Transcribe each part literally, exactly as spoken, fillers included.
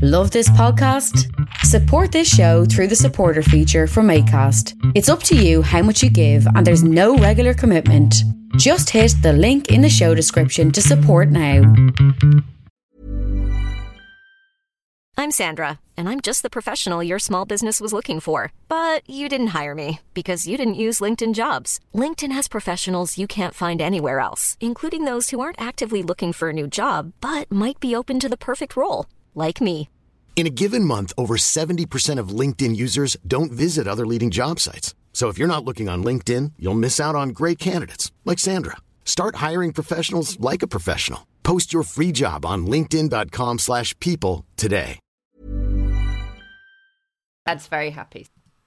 Love this podcast? Support this show through the supporter feature from Acast. It's up to you how much you give and there's no regular commitment. Just hit the link in the show description to support now. I'm Sandra, and I'm just the professional your small business was looking for. But you didn't hire me because you didn't use LinkedIn Jobs. LinkedIn has professionals you can't find anywhere else, including those who aren't actively looking for a new job, but might be open to the perfect role, like me. In a given month, over seventy percent of LinkedIn users don't visit other leading job sites. So if you're not looking on LinkedIn, you'll miss out on great candidates like Sandra. Start hiring professionals like a professional. Post your free job on linkedin.com slash people today. Dad's very happy.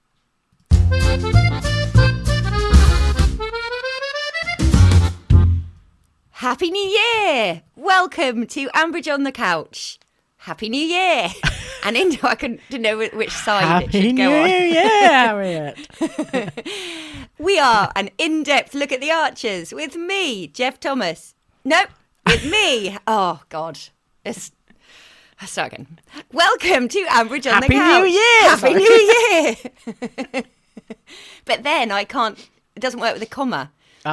Happy New Year! Welcome to Ambridge on the Couch. Happy New Year! And into I couldn't know which side Happy it should New go on. Year, Harriet. We are an in-depth look at the Archers with me, Jeff Thomas. Nope, with me. Oh God, it's. Let's start again. Welcome to Ambridge on Happy the Couch. New Year! Happy Sorry. New Year! But then I can't. It doesn't work with a comma.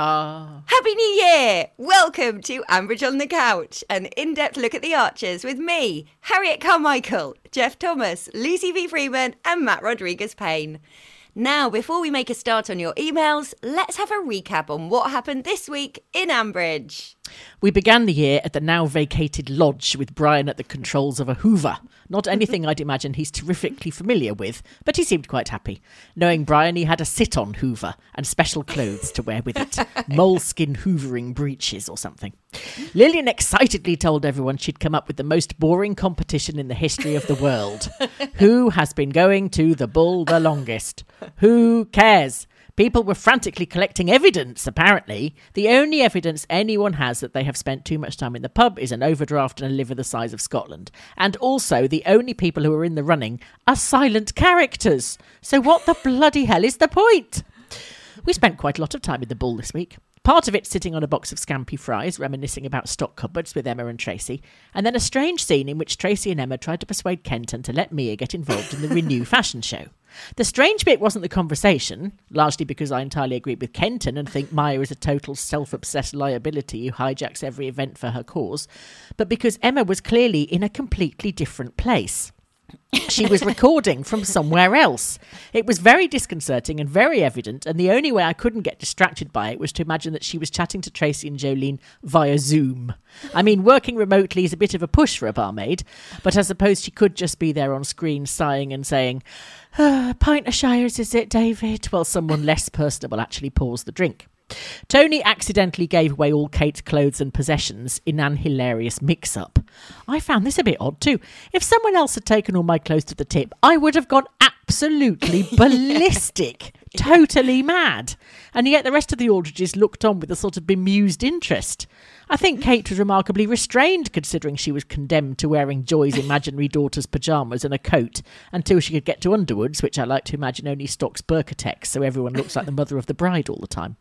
Ah. Happy New Year! Welcome to Ambridge on the Couch, an in-depth look at the Archers with me, Harriet Carmichael, Jeff Thomas, Lucy V. Freeman and Matt Rodriguez-Payne. Now, before we make a start on your emails, let's have a recap on what happened this week in Ambridge. We began the year at the now vacated lodge with Brian at the controls of a Hoover. Not anything I'd imagine he's terrifically familiar with, but he seemed quite happy. Knowing Brian, he had a sit-on Hoover and special clothes to wear with it. Moleskin hoovering breeches or something. Lillian excitedly told everyone she'd come up with the most boring competition in the history of the world. Who has been going to the bull the longest? Who cares? People were frantically collecting evidence, apparently. The only evidence anyone has that they have spent too much time in the pub is an overdraft and a liver the size of Scotland. And also, the only people who are in the running are silent characters. So what the bloody hell is the point? We spent quite a lot of time in the bull this week. Part of it sitting on a box of scampi fries, reminiscing about stock cupboards with Emma and Tracy, and then a strange scene in which Tracy and Emma tried to persuade Kenton to let Mia get involved in the Renew fashion show. The strange bit wasn't the conversation, largely because I entirely agree with Kenton and think Maya is a total self-obsessed liability who hijacks every event for her cause, but because Emma was clearly in a completely different place. She was recording from somewhere else. It was very disconcerting and very evident, and the only way I couldn't get distracted by it was to imagine that she was chatting to Tracy and Jolene via Zoom. I mean, working remotely is a bit of a push for a barmaid, but I suppose she could just be there on screen sighing and saying, ah, pint of Shires, is it, David? While someone less personable actually pours the drink. Tony accidentally gave away all Kate's clothes and possessions in an hilarious mix-up. I found this a bit odd too. If someone else had taken all my clothes to the tip, I would have gone absolutely ballistic, totally mad. And yet the rest of the Aldridges looked on with a sort of bemused interest. I think Kate was remarkably restrained, considering she was condemned to wearing Joy's imaginary daughter's pyjamas and a coat until she could get to Underwood's, which I like to imagine only stocks Burkatex, so everyone looks like the mother of the bride all the time.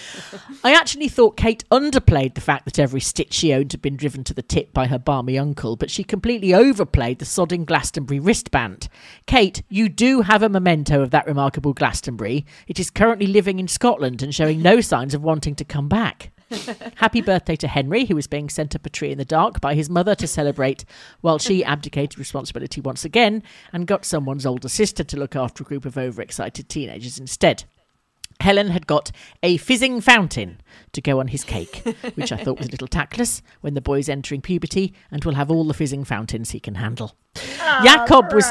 I actually thought Kate underplayed the fact that every stitch she owned had been driven to the tip by her balmy uncle, but she completely overplayed the sodding Glastonbury wristband. Kate, you do have a memento of that remarkable Glastonbury. It is currently living in Scotland and showing no signs of wanting to come back. Happy birthday to Henry, who was being sent up a tree in the dark by his mother to celebrate, while she abdicated responsibility once again and got someone's older sister to look after a group of overexcited teenagers instead. Helen had got a fizzing fountain to go on his cake, which I thought was a little tactless when the boy's entering puberty and will have all the fizzing fountains he can handle. Oh, Jacob was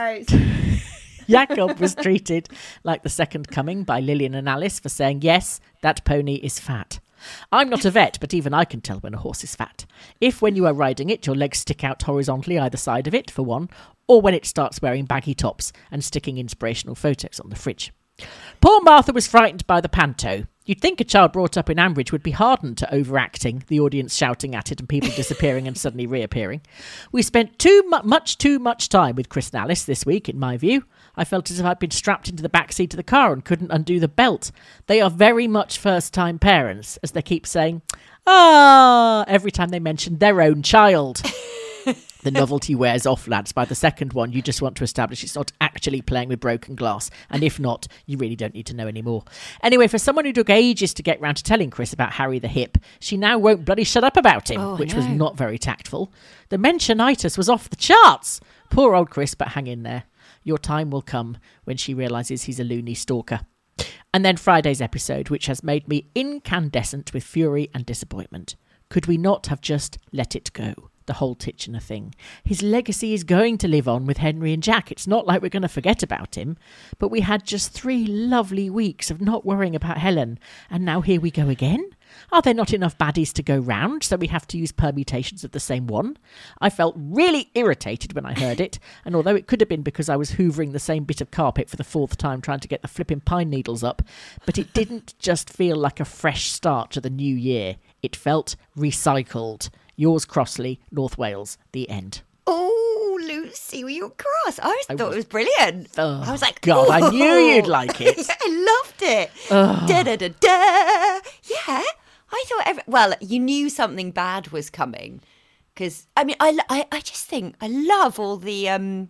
Jacob was treated like the second coming by Lillian and Alice for saying, yes, that pony is fat. I'm not a vet, but even I can tell when a horse is fat. If when you are riding it, your legs stick out horizontally either side of it, for one, or when it starts wearing baggy tops and sticking inspirational photos on the fridge. Poor Martha was frightened by the panto. You'd think a child brought up in Ambridge would be hardened to overacting, the audience shouting at it and people disappearing and suddenly reappearing. We spent too mu- much too much time with Chris and Alice this week, in my view. I felt as if I'd been strapped into the back seat of the car and couldn't undo the belt. They are very much first-time parents, as they keep saying, ah, every time they mention their own child. The novelty wears off, lads. By the second one, you just want to establish it's not actually playing with broken glass. And if not, you really don't need to know anymore. Anyway, for someone who took ages to get round to telling Chris about Harry the Hip, she now won't bloody shut up about him, Oh, which no. was not very tactful. The mentionitis was off the charts. Poor old Chris, but hang in there. Your time will come when she realises he's a loony stalker. And then Friday's episode, which has made me incandescent with fury and disappointment. Could we not have just let it go? The whole Titchener thing. His legacy is going to live on with Henry and Jack. It's not like we're going to forget about him. But we had just three lovely weeks of not worrying about Helen. And now here we go again? Are there not enough baddies to go round, so we have to use permutations of the same one? I felt really irritated when I heard it, and although it could have been because I was hoovering the same bit of carpet for the fourth time trying to get the flipping pine needles up, but it didn't just feel like a fresh start to the new year. It felt recycled. Yours crossly, North Wales, the end. Oh, Lucy, were you cross? I, I thought was- it was brilliant. Oh, I was like, God, I knew "Ooh." you'd like it. Yeah, I loved it. Da, da, da, da. Yeah, I thought, every, well, you knew something bad was coming. Because, I mean, I, I, I just think, I love all the... um.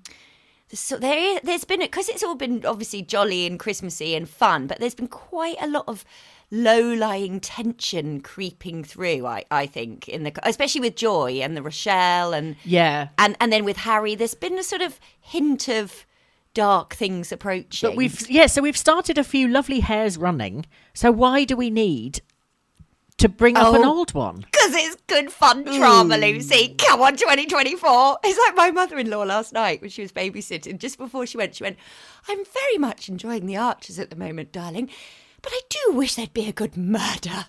So there, there's been, because it's all been obviously jolly and Christmassy and fun, but there's been quite a lot of low-lying tension creeping through, I, I think, in the especially with Joy and the Rochelle and Yeah. and and then with Harry, there's been a sort of hint of dark things approaching. But we've, yeah, so we've started a few lovely hairs running. So why do we need to bring up an Oh. old one? Because it's good fun drama, Lucy. Come on, twenty twenty-four. It's like my mother-in-law last night when she was babysitting. Just before she went, she went, I'm very much enjoying the Archers at the moment, darling, but I do wish there'd be a good murder.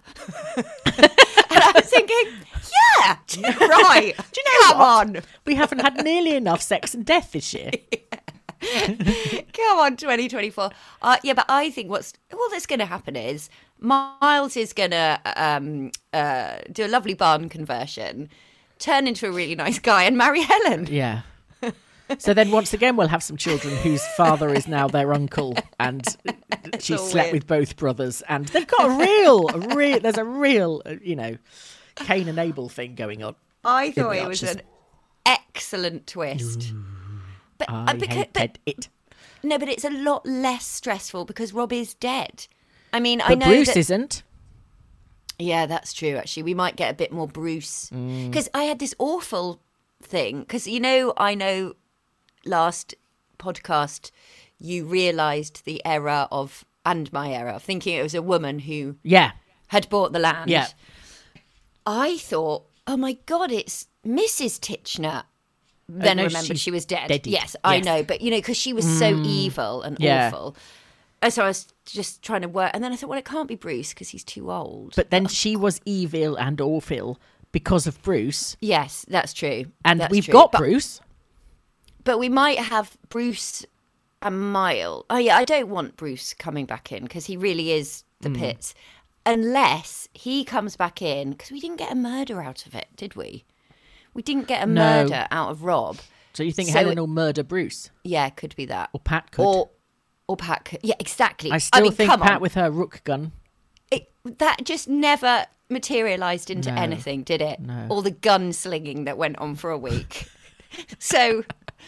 And I was thinking, yeah, right. Do you know Come what? on. We haven't had nearly enough sex and death this year. Come on, twenty twenty-four. Uh, yeah, but I think what's all that's going to happen is Miles is going to um, uh, do a lovely barn conversion, turn into a really nice guy, and marry Helen. Yeah. So then once again we'll have some children whose father is now their uncle and she all slept weird. with both brothers and they've got a real, a real there's a real, uh, you know, Cain and Abel thing going on. I thought the it was Archers. an excellent twist. But, I uh, because, but hated it. no, but it's a lot less stressful because Rob is dead. I mean, I But know Bruce that, isn't. Yeah, that's true, actually. We might get a bit more Bruce. Mm. Because I had this awful thing. Because, you know, I know last podcast you realised the error of, and my error, of thinking it was a woman who Yeah. had bought the land. Yeah. I thought, oh my God, it's Missus Titchener. Then no, remembered she's she was dead. deady. Yes, I Yes. know. But, you know, because she was so evil and Yeah. awful. And so I was just trying to work. And then I thought, well, it can't be Bruce because he's too old. But then she was evil and awful because of Bruce. Yes, that's true. And That's we've true. got but, Bruce. But we might have Bruce and Miles. Oh, yeah, I don't want Bruce coming back in because he really is the Hmm. pits. Unless he comes back in, because we didn't get a murder out of it, did we? We didn't get a No. murder out of Rob. So you think So Helen it- will murder Bruce? Yeah, could be that. Or Pat could. Or, or Pat could. Yeah, exactly. I still mean, think come Pat on. with her rook gun. It, that just never materialised into No. anything, did it? No. All the gun slinging that went on for a week. so,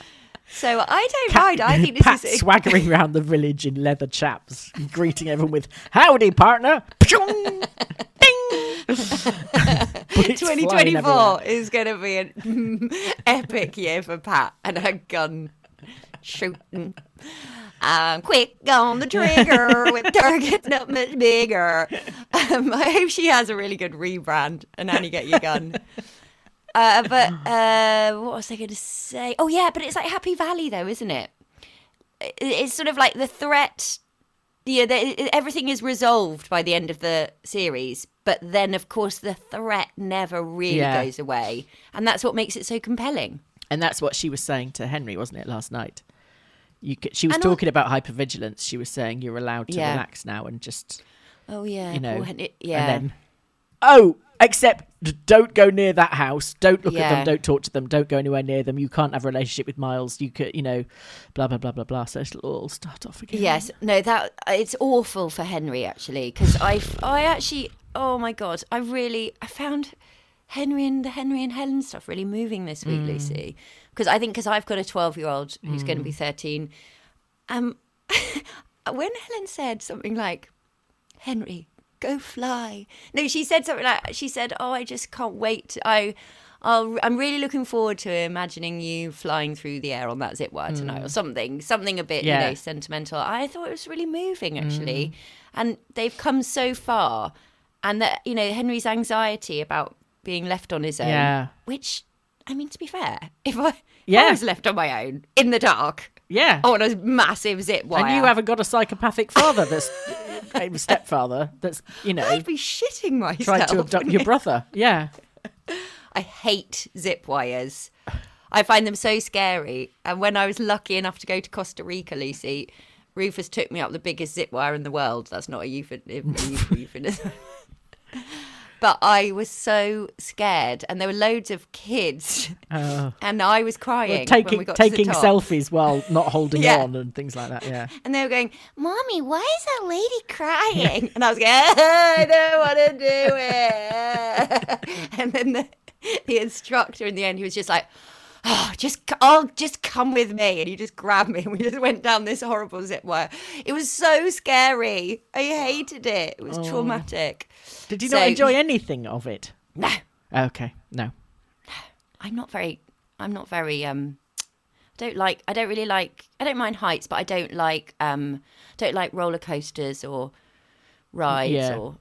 so I don't mind. I think this Pat is swaggering around the village in leather chaps, greeting everyone with "Howdy, partner!" Pshong! Ding! Bullets flying twenty twenty-four everywhere. is going to be an epic year for Pat and her gun shooting. I'm quick on the trigger with targets not much bigger. Um, I hope she has a really good rebrand and Annie get your gun. Uh, but uh, what was I going to say? Oh, yeah, but it's like Happy Valley, though, isn't it? It- It's sort of like the threat. Yeah, the, everything is resolved by the end of the series, but then, of course, the threat never really Yeah. goes away, and that's what makes it so compelling. And that's what she was saying to Henry, wasn't it, last night? You could, she was And al- talking about hypervigilance. She was saying you're allowed to Yeah. relax now and just, Oh yeah, you know, poor Hen- yeah. and then, oh, except d- don't go near that house. Don't look at Yeah. them. Don't talk to them. Don't go anywhere near them. You can't have a relationship with Miles. You could, you know, blah, blah, blah, blah, blah. So it'll all start off again. Yes, no, that it's awful for Henry actually because I, I actually, oh my God, I really, I found Henry and the Henry and Helen stuff really moving this week, mm. Lucy. Because I think because I've got a twelve-year-old who's mm. going to be thirteen. Um, when Helen said something like, Henry, go fly. No, she said something like, she said, oh, I just can't wait. To, I, I'll, I'm really looking forward to imagining you flying through the air on that zip wire mm. tonight or something, something a bit, yeah. you know, sentimental. I thought it was really moving, actually. Mm. And they've come so far. And that, you know, Henry's anxiety about being left on his own, yeah. which, I mean, to be fair, if I, yeah. if I was left on my own in the dark, yeah, on a massive zip wire, and you haven't got a psychopathic father that's a stepfather that's, you know, I'd be shitting myself. Tried to abduct your brother. Yeah, I hate zip wires. I find them so scary. And when I was lucky enough to go to Costa Rica, Lucy, Rufus took me up the biggest zip wire in the world. That's not a euphemism. But I was so scared, and there were loads of kids, oh. and I was crying. Well, taking when we got taking to the top. selfies while not holding yeah. on and things like that. Yeah, and they were going, "Mommy, why is that lady crying?" And I was going, "I don't want to do it." And then the, the instructor in the end, he was just like, oh, just, oh, just come with me. And he just grabbed me and we just went down this horrible zip wire. It was so scary. I hated it. It was oh. traumatic. Did you so, not enjoy anything of it? No. Okay, no. I'm not very, I'm not very, um, I don't like, I don't really like, I don't mind heights, but I don't like, um, don't like roller coasters or rides yeah. or...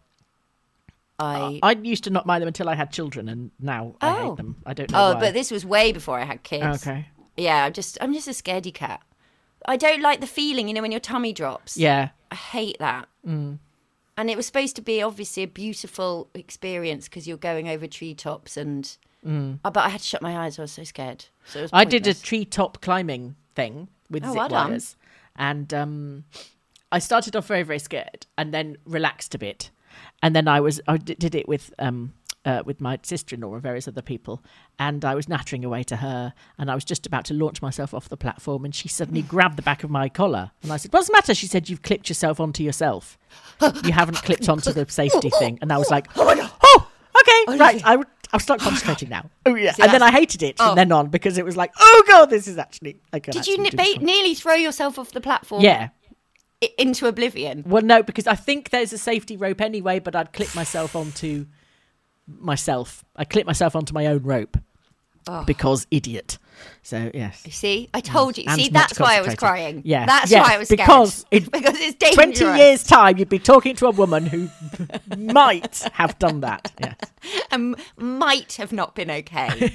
I I used to not mind them until I had children, and now I oh. hate them. I don't know Oh, why. but this was way before I had kids. Okay. Yeah, I'm just I'm just a scaredy cat. I don't like the feeling, you know, when your tummy drops. Yeah. I hate that. Mm. And it was supposed to be obviously a beautiful experience because you're going over treetops and... Mm. Oh, but I had to shut my eyes. I was so scared. So it was I did a treetop climbing thing with oh, zip well wires, and um, I started off very very scared, and then relaxed a bit. And then I was I did it with um uh, with my sister-in-law and various other people, and I was nattering away to her, and I was just about to launch myself off the platform, and she suddenly grabbed the back of my collar, and I said, "What's the matter?" She said, "You've clipped yourself onto yourself. You haven't clipped onto the safety thing." And I was like, "Oh my god! Oh, okay, oh, right. I would, I'll start concentrating now." Oh yeah, See, and then I hated it oh. from then on because it was like, "Oh god, this is actually." I Did you ne- ba- nearly throw yourself off the platform? Yeah. Into oblivion? Well, no, because I think there's a safety rope anyway, but I'd clip myself onto myself. I clip myself onto my own rope oh. because idiot. So, yes. You see? I told you. And see, that's why I was crying. Yeah. That's yes, why I was scared. Because, in because it's dangerous. twenty years' time, you'd be talking to a woman who might have done that. Yes. And might have not been okay.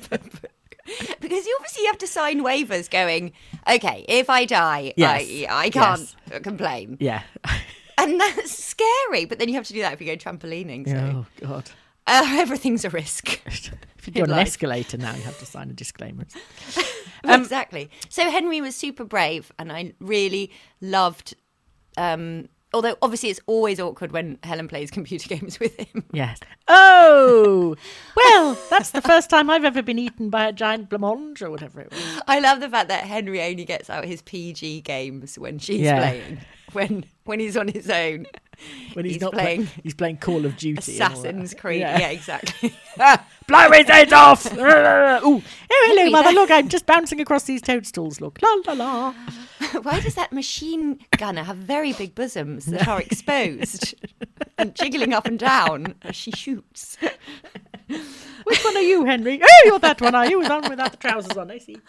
Because you obviously have to sign waivers going, okay, if I die, yes. I, I can't yes. complain. Yeah. And that's scary. But then you have to do that if you go trampolining. So. Oh, God. Uh, everything's a risk. If you do an life. escalator now, you have to sign a disclaimer. um, exactly. So Henry was super brave, and I really loved... Um, although, obviously, it's always awkward when Helen plays computer games with him. Yes. Oh, well, that's the first time I've ever been eaten by a giant blancmange or whatever it was. I love the fact that Henry only gets out his P G games when she's yeah. playing. When when he's on his own. When he's, he's not playing... Play, he's playing Call of Duty. Assassin's Creed. Yeah, yeah exactly. Blow his head off! Ooh. Oh, hello, mother. Look, I'm just bouncing across these toadstools. Look. La, la, la. Why does that machine gunner have very big bosoms that are exposed and jiggling up and down as she shoots? Which one are you, Henry? Oh, you're that one, are you? The one without the trousers on, I see.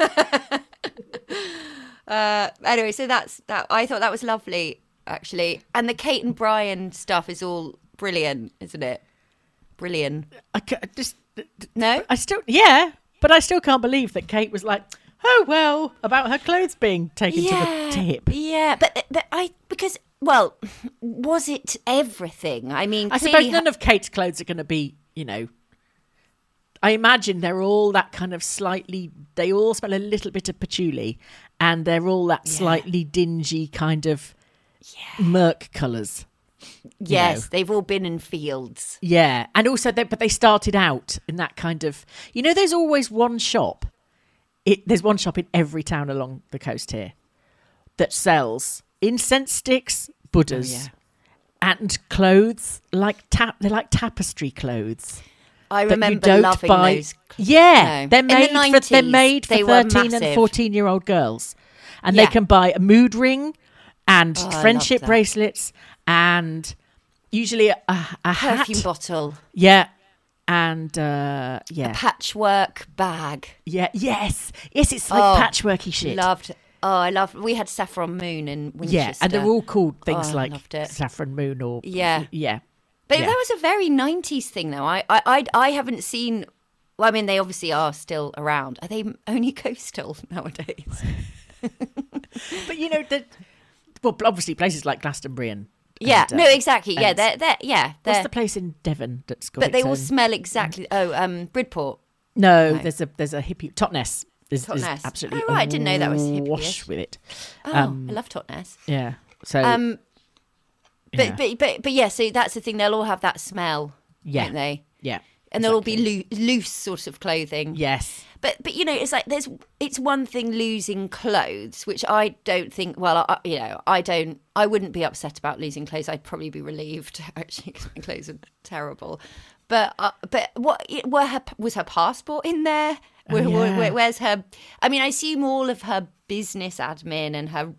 uh, anyway, so that's that. I thought that was lovely, actually. And the Kate and Brian stuff is all brilliant, isn't it? Brilliant. I just no. I still yeah, but I still can't believe that Kate was like, oh well, about her clothes being taken yeah, to the tip. Yeah, but, but I because well, was it everything? I mean, I suppose none of Kate's clothes are going to be, you know. I imagine they're all that kind of slightly. They all smell a little bit of patchouli, and they're all that yeah. slightly dingy kind of yeah. murk colours. Yes, know. They've all been in fields. Yeah, and also, they, but they started out in that kind of. You know, there's always one shop. It, there's one shop in every town along the coast here that sells incense sticks, Buddhas, oh, yeah. and clothes like tap. They're like tapestry clothes. I that remember you don't loving buy. those. Yeah, No. they're In the made for they're nineties, made for they were thirteen and massive. fourteen year old girls, and Yeah. they can buy a mood ring and Oh, I friendship love that. bracelets and usually a, a hat. Perfume bottle, Yeah, and uh, yeah, patchwork bag. yeah, yes, yes. It's like Oh, patchworky shit. Loved. Oh, I love. We had Saffron Moon in Winchester. Yeah, and they're all called things Oh, I like loved it. Saffron Moon or Yeah. yeah. But yeah. that was a very nineties thing, though. I, I, I, I haven't seen. Well, I mean, they obviously are still around. Are they only coastal nowadays? But you know that. Well, obviously places like Glastonbury and. Yeah. and, uh, no, exactly. Yeah, and- they're, they're yeah. They're, What's the place in Devon that's got? but they its all own- smell exactly. Oh, um, Bridport. No, No. there's a there's a hippie Totnes. There's, there's Totnes. absolutely Oh, right, I didn't know that was wash hippie-ish. with it. Oh, Um, I love Totnes. Yeah. So Um, but, yeah. but but but yeah. So that's the thing. They'll all have that smell, Yeah. won't they? yeah. And they'll all exactly. be loo- loose sort of clothing. Yes. But but you know, it's like there's it's one thing losing clothes, which I don't think. Well, I, you know, I don't. I wouldn't be upset about losing clothes. I'd probably be relieved actually because my clothes are terrible. But uh, but what were her was her passport in there? Where, Oh, where- yeah. where- where's her? I mean, I assume all of her business admin and her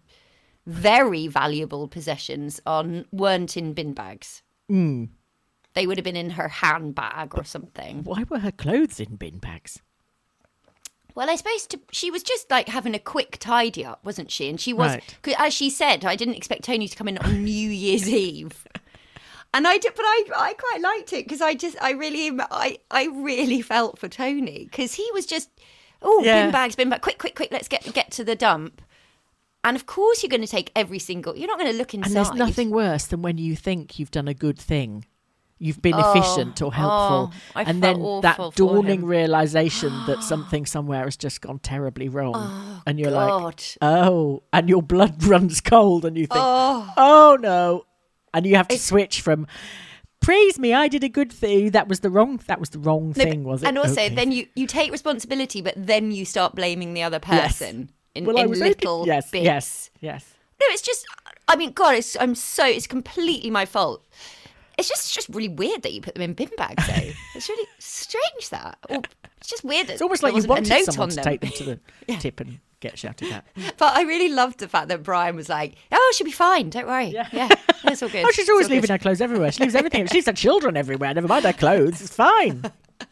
very valuable possessions on weren't in bin bags. Mm. They would have been in her handbag or something. Why were her clothes in bin bags? Well, I suppose to, she was just like having a quick tidy up, wasn't she? And she was, Right. 'cause as she said, I didn't expect Tony to come in on New Year's Eve. And I did, but I, I quite liked it because I just, I really, I, I really felt for Tony because he was just, oh, Yeah. bin bags, bin bag, quick, quick, quick, let's get get to the dump. And of course, you're going to take every single. You're not going to look inside. And there's nothing worse than when you think you've done a good thing. You've been Oh, efficient or helpful. oh, I and felt then that awful for dawning him. realization that something somewhere has just gone terribly wrong. and you're God. like, oh, and your blood runs cold and you think, Oh. oh, no. And you have to switch from, praise me, I did a good thing. That was the wrong, that was the wrong No, thing, but- was it? And also, Okay. then you, you take responsibility, but then you start blaming the other Yes. person in, Well, I in was only- little yes, bits. yes, yes. No, it's just, I mean, God, it's, I'm so, it's completely my fault. It's just, it's just really weird that you put them in bin bags, though. It's really strange that. Or, it's just weird that It's almost there like you wasn't a wanted note someone on to them. take them to the tip and get shouted at. But I really loved the fact that Brian was like, "Oh, she'll be fine. Don't worry. Yeah, yeah it's all good." Oh, she's It's always all leaving good." her clothes everywhere. She leaves everything. She leaves her children everywhere. Never mind her clothes. It's fine.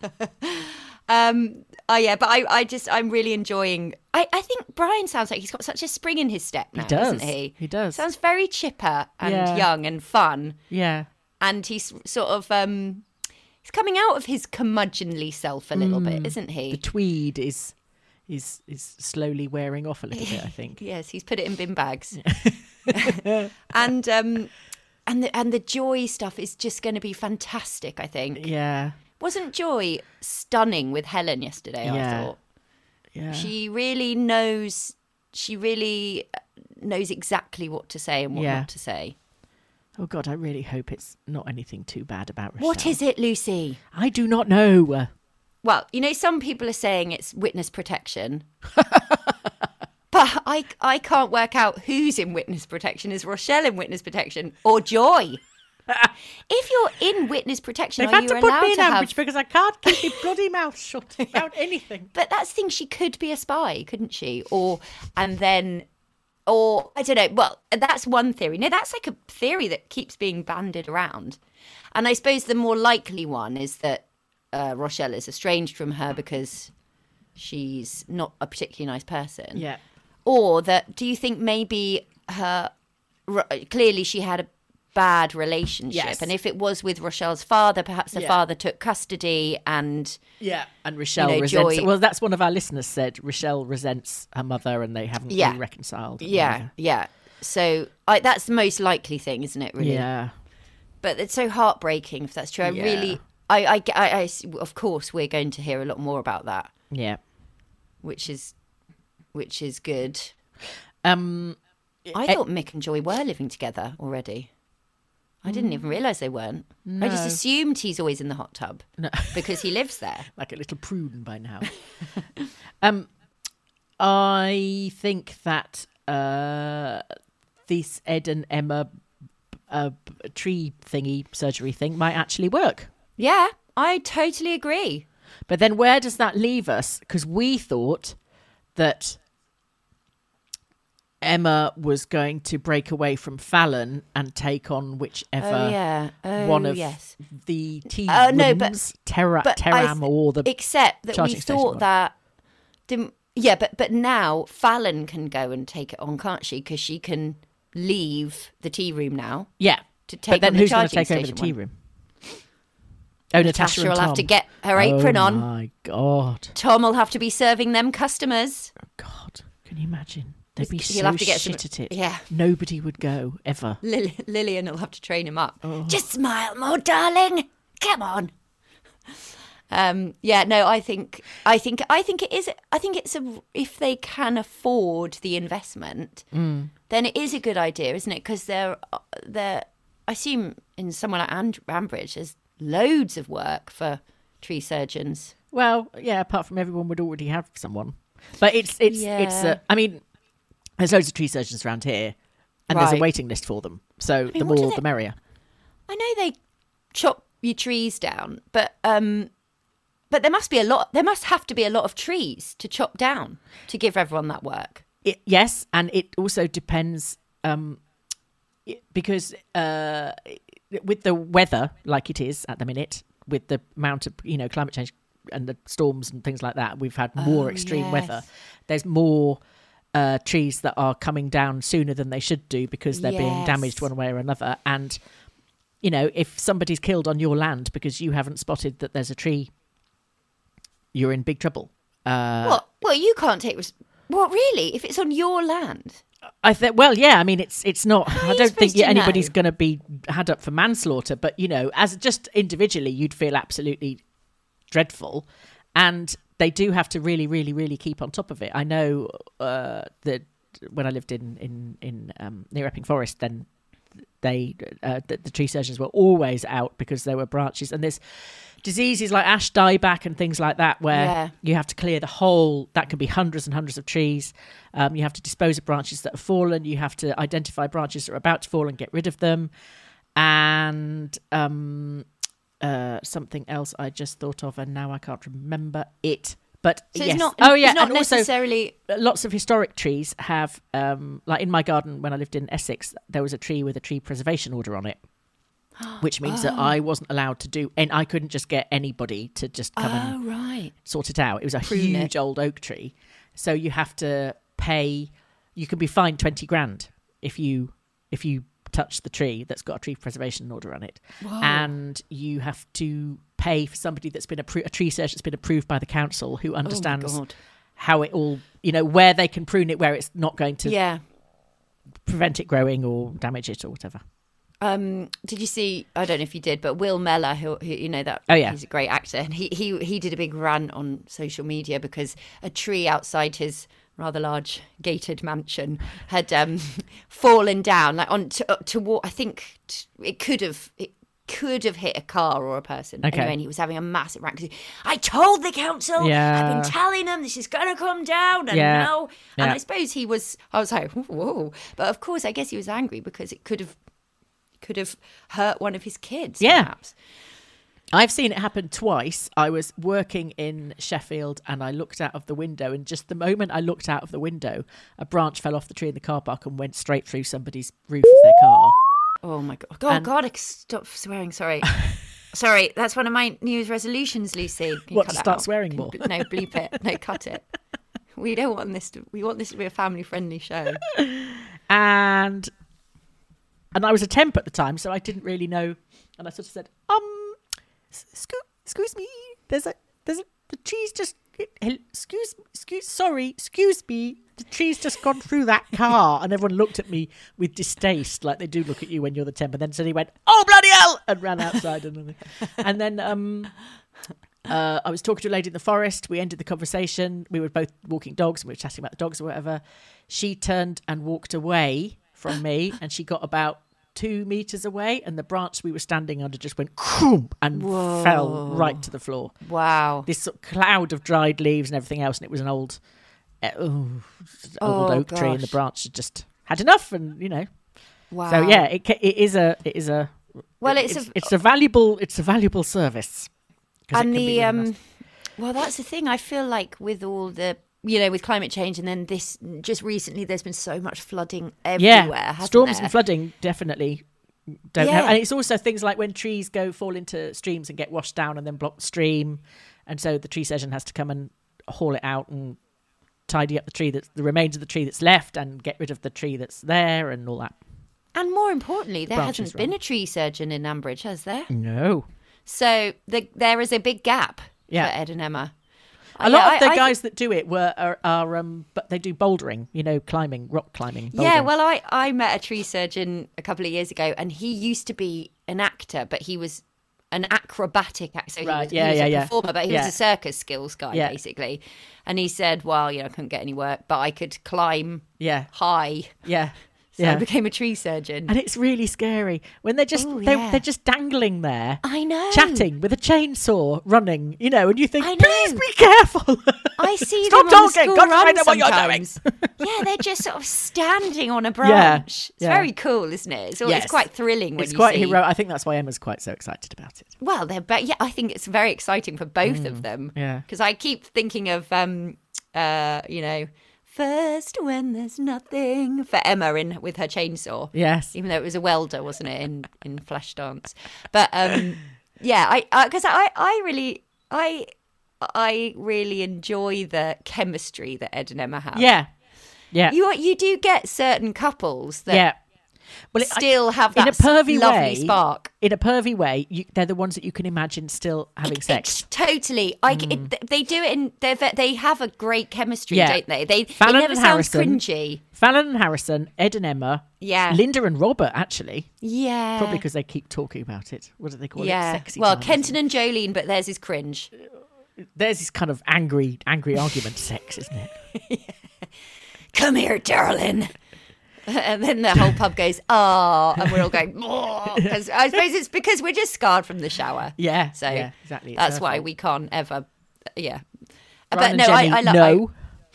Um, oh yeah, but I, I just, I'm really enjoying. I, I think Brian sounds like he's got such a spring in his step now, does. doesn't he? He does. Sounds very chipper and Yeah. young and fun, Yeah. and he's sort of, um, he's coming out of his curmudgeonly self a little Mm. bit, isn't he? The tweed is is is slowly wearing off a little bit, I think. Yes, he's put it in bin bags, and um, and the and the Joy stuff is just going to be fantastic. I think. Yeah. Wasn't Joy stunning with Helen yesterday? Yeah. I thought. Yeah. She really knows. She really knows exactly what to say and what Yeah. not to say. Oh God, I really hope it's not anything too bad about Rochelle. What is it, Lucy? I do not know. Well, you know, some people are saying it's witness protection. But I, I can't work out who's in witness protection. Is Rochelle in witness protection or Joy? If you're in witness protection, They've are had you to put allowed me in to have? ambush because I can't keep my bloody mouth shut about anything. But that's the thing. She could be a spy, couldn't she? Or and then, or I don't know. Well, that's one theory. No, that's like a theory that keeps being bandied around. And I suppose the more likely one is that uh, Rochelle is estranged from her because she's not a particularly nice person. Yeah. Or that, do you think maybe her, ro- clearly she had a bad relationship. Yes. And if it was with Rochelle's father, perhaps the Yeah. father took custody and... Yeah, and Rochelle You know, resents Joy- it. Well, that's one of our listeners said. Rochelle resents her mother and they haven't Yeah. really reconciled. Yeah, yeah. So I, that's the most likely thing, isn't it, really? Yeah. But it's so heartbreaking if that's true. I Yeah. really... I, I, I, I- of course, we're going to hear a lot more about that, Yeah. which is, which is good. Um, I eh, thought Mick and Joy were living together already. I didn't even realise they weren't. I just No. assumed he's always in the hot tub No. because he lives there. like a little prune by now. um, I think that uh, this Ed and Emma uh, tree thingy surgery thing might actually work. Yeah, I totally agree. But then where does that leave us? Because we thought that Emma was going to break away from Fallon and take on whichever oh, yeah. oh, one of yes. the tea uh, rooms, no, but, Terra, but Terram th- or the except that we thought one. that didn't, yeah, but but now Fallon can go and take it on, can't she? Because she can leave the tea room now. Yeah, to take but then on who's the going to charging take over the tea one. room? Oh, Natasha, Natasha and will Tom. have to get her apron oh on. My God, Tom will have to be serving them customers. Oh God, can you imagine? They'd be He'll so have to get shit some, at it. Yeah, Nobody would go ever. Lily, Lillian will have to train him up. Oh. Just smile more, darling. Come on. Um, yeah, no, I think, I think, I think it is. I think it's a. If they can afford the investment, mm. then it is a good idea, isn't it? Because they're, they're. I assume in somewhere like And- Ambridge, there's loads of work for tree surgeons. Well, yeah. Apart from everyone would already have someone, but it's it's Yeah. it's. Uh, I mean, there's loads of tree surgeons around here, and Right. there's a waiting list for them. So mean, the what do more, they- the merrier. I know they chop your trees down, but um, but there must be a lot. There must have to be a lot of trees to chop down to give everyone that work. It, yes, and it also depends um, it- because uh, with the weather like it is at the minute, with the amount of you know climate change and the storms and things like that, we've had more Oh, extreme yes. weather. There's more uh, trees that are coming down sooner than they should do because they're being Yes. damaged one way or another. And you know, if somebody's killed on your land because you haven't spotted that there's a tree, you're in big trouble. Uh, What? Well, you can't take. Res- what really? If it's on your land? I think. Well, yeah. I mean, it's it's not. How are I you don't think supposed to anybody's know? going to be had up for manslaughter. But you know, as just individually, you'd feel absolutely dreadful, and they do have to really, really, really keep on top of it. I know uh, that when I lived in in in um, near Epping Forest, then they uh, the, the tree surgeons were always out because there were branches, and there's diseases like ash dieback and things like that where Yeah. you have to clear the whole, that can be hundreds and hundreds of trees. Um, you have to dispose of branches that have fallen. You have to identify branches that are about to fall and get rid of them. And um, uh, something else I just thought of, and now I can't remember it. But So yes. it's not. oh yeah, It's not and also necessarily. lots of historic trees have, um, like in my garden when I lived in Essex, there was a tree with a tree preservation order on it, which means that I wasn't allowed to do, and I couldn't just get anybody to just come and Oh right. sort it out. It was a Prune huge it. old oak tree, so you have to pay. You can be fined twenty grand if you if you touch the tree that's got a tree preservation order on it, Whoa. and you have to pay for somebody that's been appro- a tree surgeon that's been approved by the council who understands Oh, God. how it all, you know, where they can prune it, where it's not going to Yeah. prevent it growing or damage it or whatever. Um, did you see? I don't know if you did, but Will Mellor, who, who you know that, Oh, yeah. he's a great actor, and he he he did a big rant on social media because a tree outside his rather large gated mansion had um, fallen down, like on to, to I think t- it could have it could have hit a car or a person. Okay. Anyway, and he was having a massive rant. 'Cause he, I told the council, Yeah. I've been telling them this is going to come down, and Yeah. now, and Yeah. I suppose he was. I was like, whoa, but of course, I guess he was angry because it could have. Could have hurt one of his kids, Yeah. perhaps. I've seen it happen twice. I was working in Sheffield and I looked out of the window, and just the moment I looked out of the window, a branch fell off the tree in the car park and went straight through somebody's roof of their car. Oh my god! Oh And- god! I- Stop swearing. Sorry, sorry. That's one of my New Year's resolutions, Lucy. Can you What, cut to that start out? swearing Can- more? No, bleep it. No, cut it. We don't want this to. We want this to be a family-friendly show. And and I was a temp at the time, so I didn't really know. And I sort of said, um, excuse, excuse me, there's a, there's a, the tree's just, excuse, excuse, sorry, excuse me, the tree's just gone through that car. And everyone looked at me with distaste, like they do look at you when you're the temp. And then suddenly went, oh, bloody hell, and ran outside. And, and then um, uh, I was talking to a lady in the forest. We ended the conversation. We were both walking dogs, and we were chatting about the dogs or whatever. She turned and walked away from me, and she got about two meters away, and the branch we were standing under just went croom and Whoa. fell right to the floor. Wow. This sort of cloud of dried leaves and everything else, and it was an old, uh, oh, old Oh, oak tree, and the gosh. branch had just had enough, and you know. Wow. So yeah, it ca- it is a it is a Well, it's it's, a- it's a valuable it's a valuable service. And the really um, nice. Well, that's the thing. I feel like with all the, you know, with climate change, and then this just recently, there's been so much flooding everywhere. Yeah, hasn't storms there? and flooding definitely don't Yeah. have. And it's also things like when trees go fall into streams and get washed down and then block the stream, and so the tree surgeon has to come and haul it out and tidy up the tree that's the remains of the tree that's left and get rid of the tree that's there and all that. And more importantly, there Branches hasn't been wrong. a tree surgeon in Ambridge, has there? No. So the, there is a big gap Yeah. for Ed and Emma. A Uh, lot yeah, of the I- I guys that do it were are, are um, but they do bouldering, you know, climbing, rock climbing. Yeah, bouldering. well, I, I met a tree surgeon a couple of years ago, and he used to be an actor, but he was an acrobatic actor. So he Right, was, yeah, he was yeah, a yeah. performer, but he Yeah. was a circus skills guy, Yeah. basically. And he said, well, you know, I couldn't get any work, but I could climb yeah, high. yeah, So yeah. I became a tree surgeon. And it's really scary when they're just Oh, they're, yeah. they're just dangling there, I know. chatting with a chainsaw, running, you know, and you think, I know. please be careful. I see Stop them on the talking. school Gotta run find out what you're sometimes. Yeah, they're just sort of standing on a Yeah, branch. It's yeah. very cool, isn't it? It's, al- Yes. it's quite thrilling when It's you quite see. heroic. I think that's why Emma's quite so excited about it. Well, they're but yeah, I think it's very exciting for both of them. yeah. because I keep thinking of um, uh, you know, first when there's nothing for Emma in with her chainsaw. Yes. Even though it was a welder, wasn't it, in in Flashdance? But um, yeah, I because I, I really I I really enjoy the chemistry that Ed and Emma have. Yeah. Yeah. You you do get certain couples that yeah. Well, it- I- still have in that a pervy lovely way, spark. In a pervy way, you, they're the ones that you can imagine still having sex. It's totally. I, it, they do it in. They they have a great chemistry, Yeah. don't they? They, Fallon it never and sounds Harrison. cringy. Fallon and Harrison, Ed and Emma, Yeah. Linda and Robert, actually. Yeah. Probably because they keep talking about it. What do they call yeah. it? Sexy well, time, Kenton isn't and Jolene, but theirs is cringe. it? There's this kind of angry, angry argument sex, isn't it? Come here, darling. And then the whole pub goes, oh, and we're all going, oh. Because I suppose it's because we're just scarred from the shower. Yeah. So yeah, exactly. It's that's their why fault. we can't ever, yeah. Brian but and no, Jenny, I, I love no.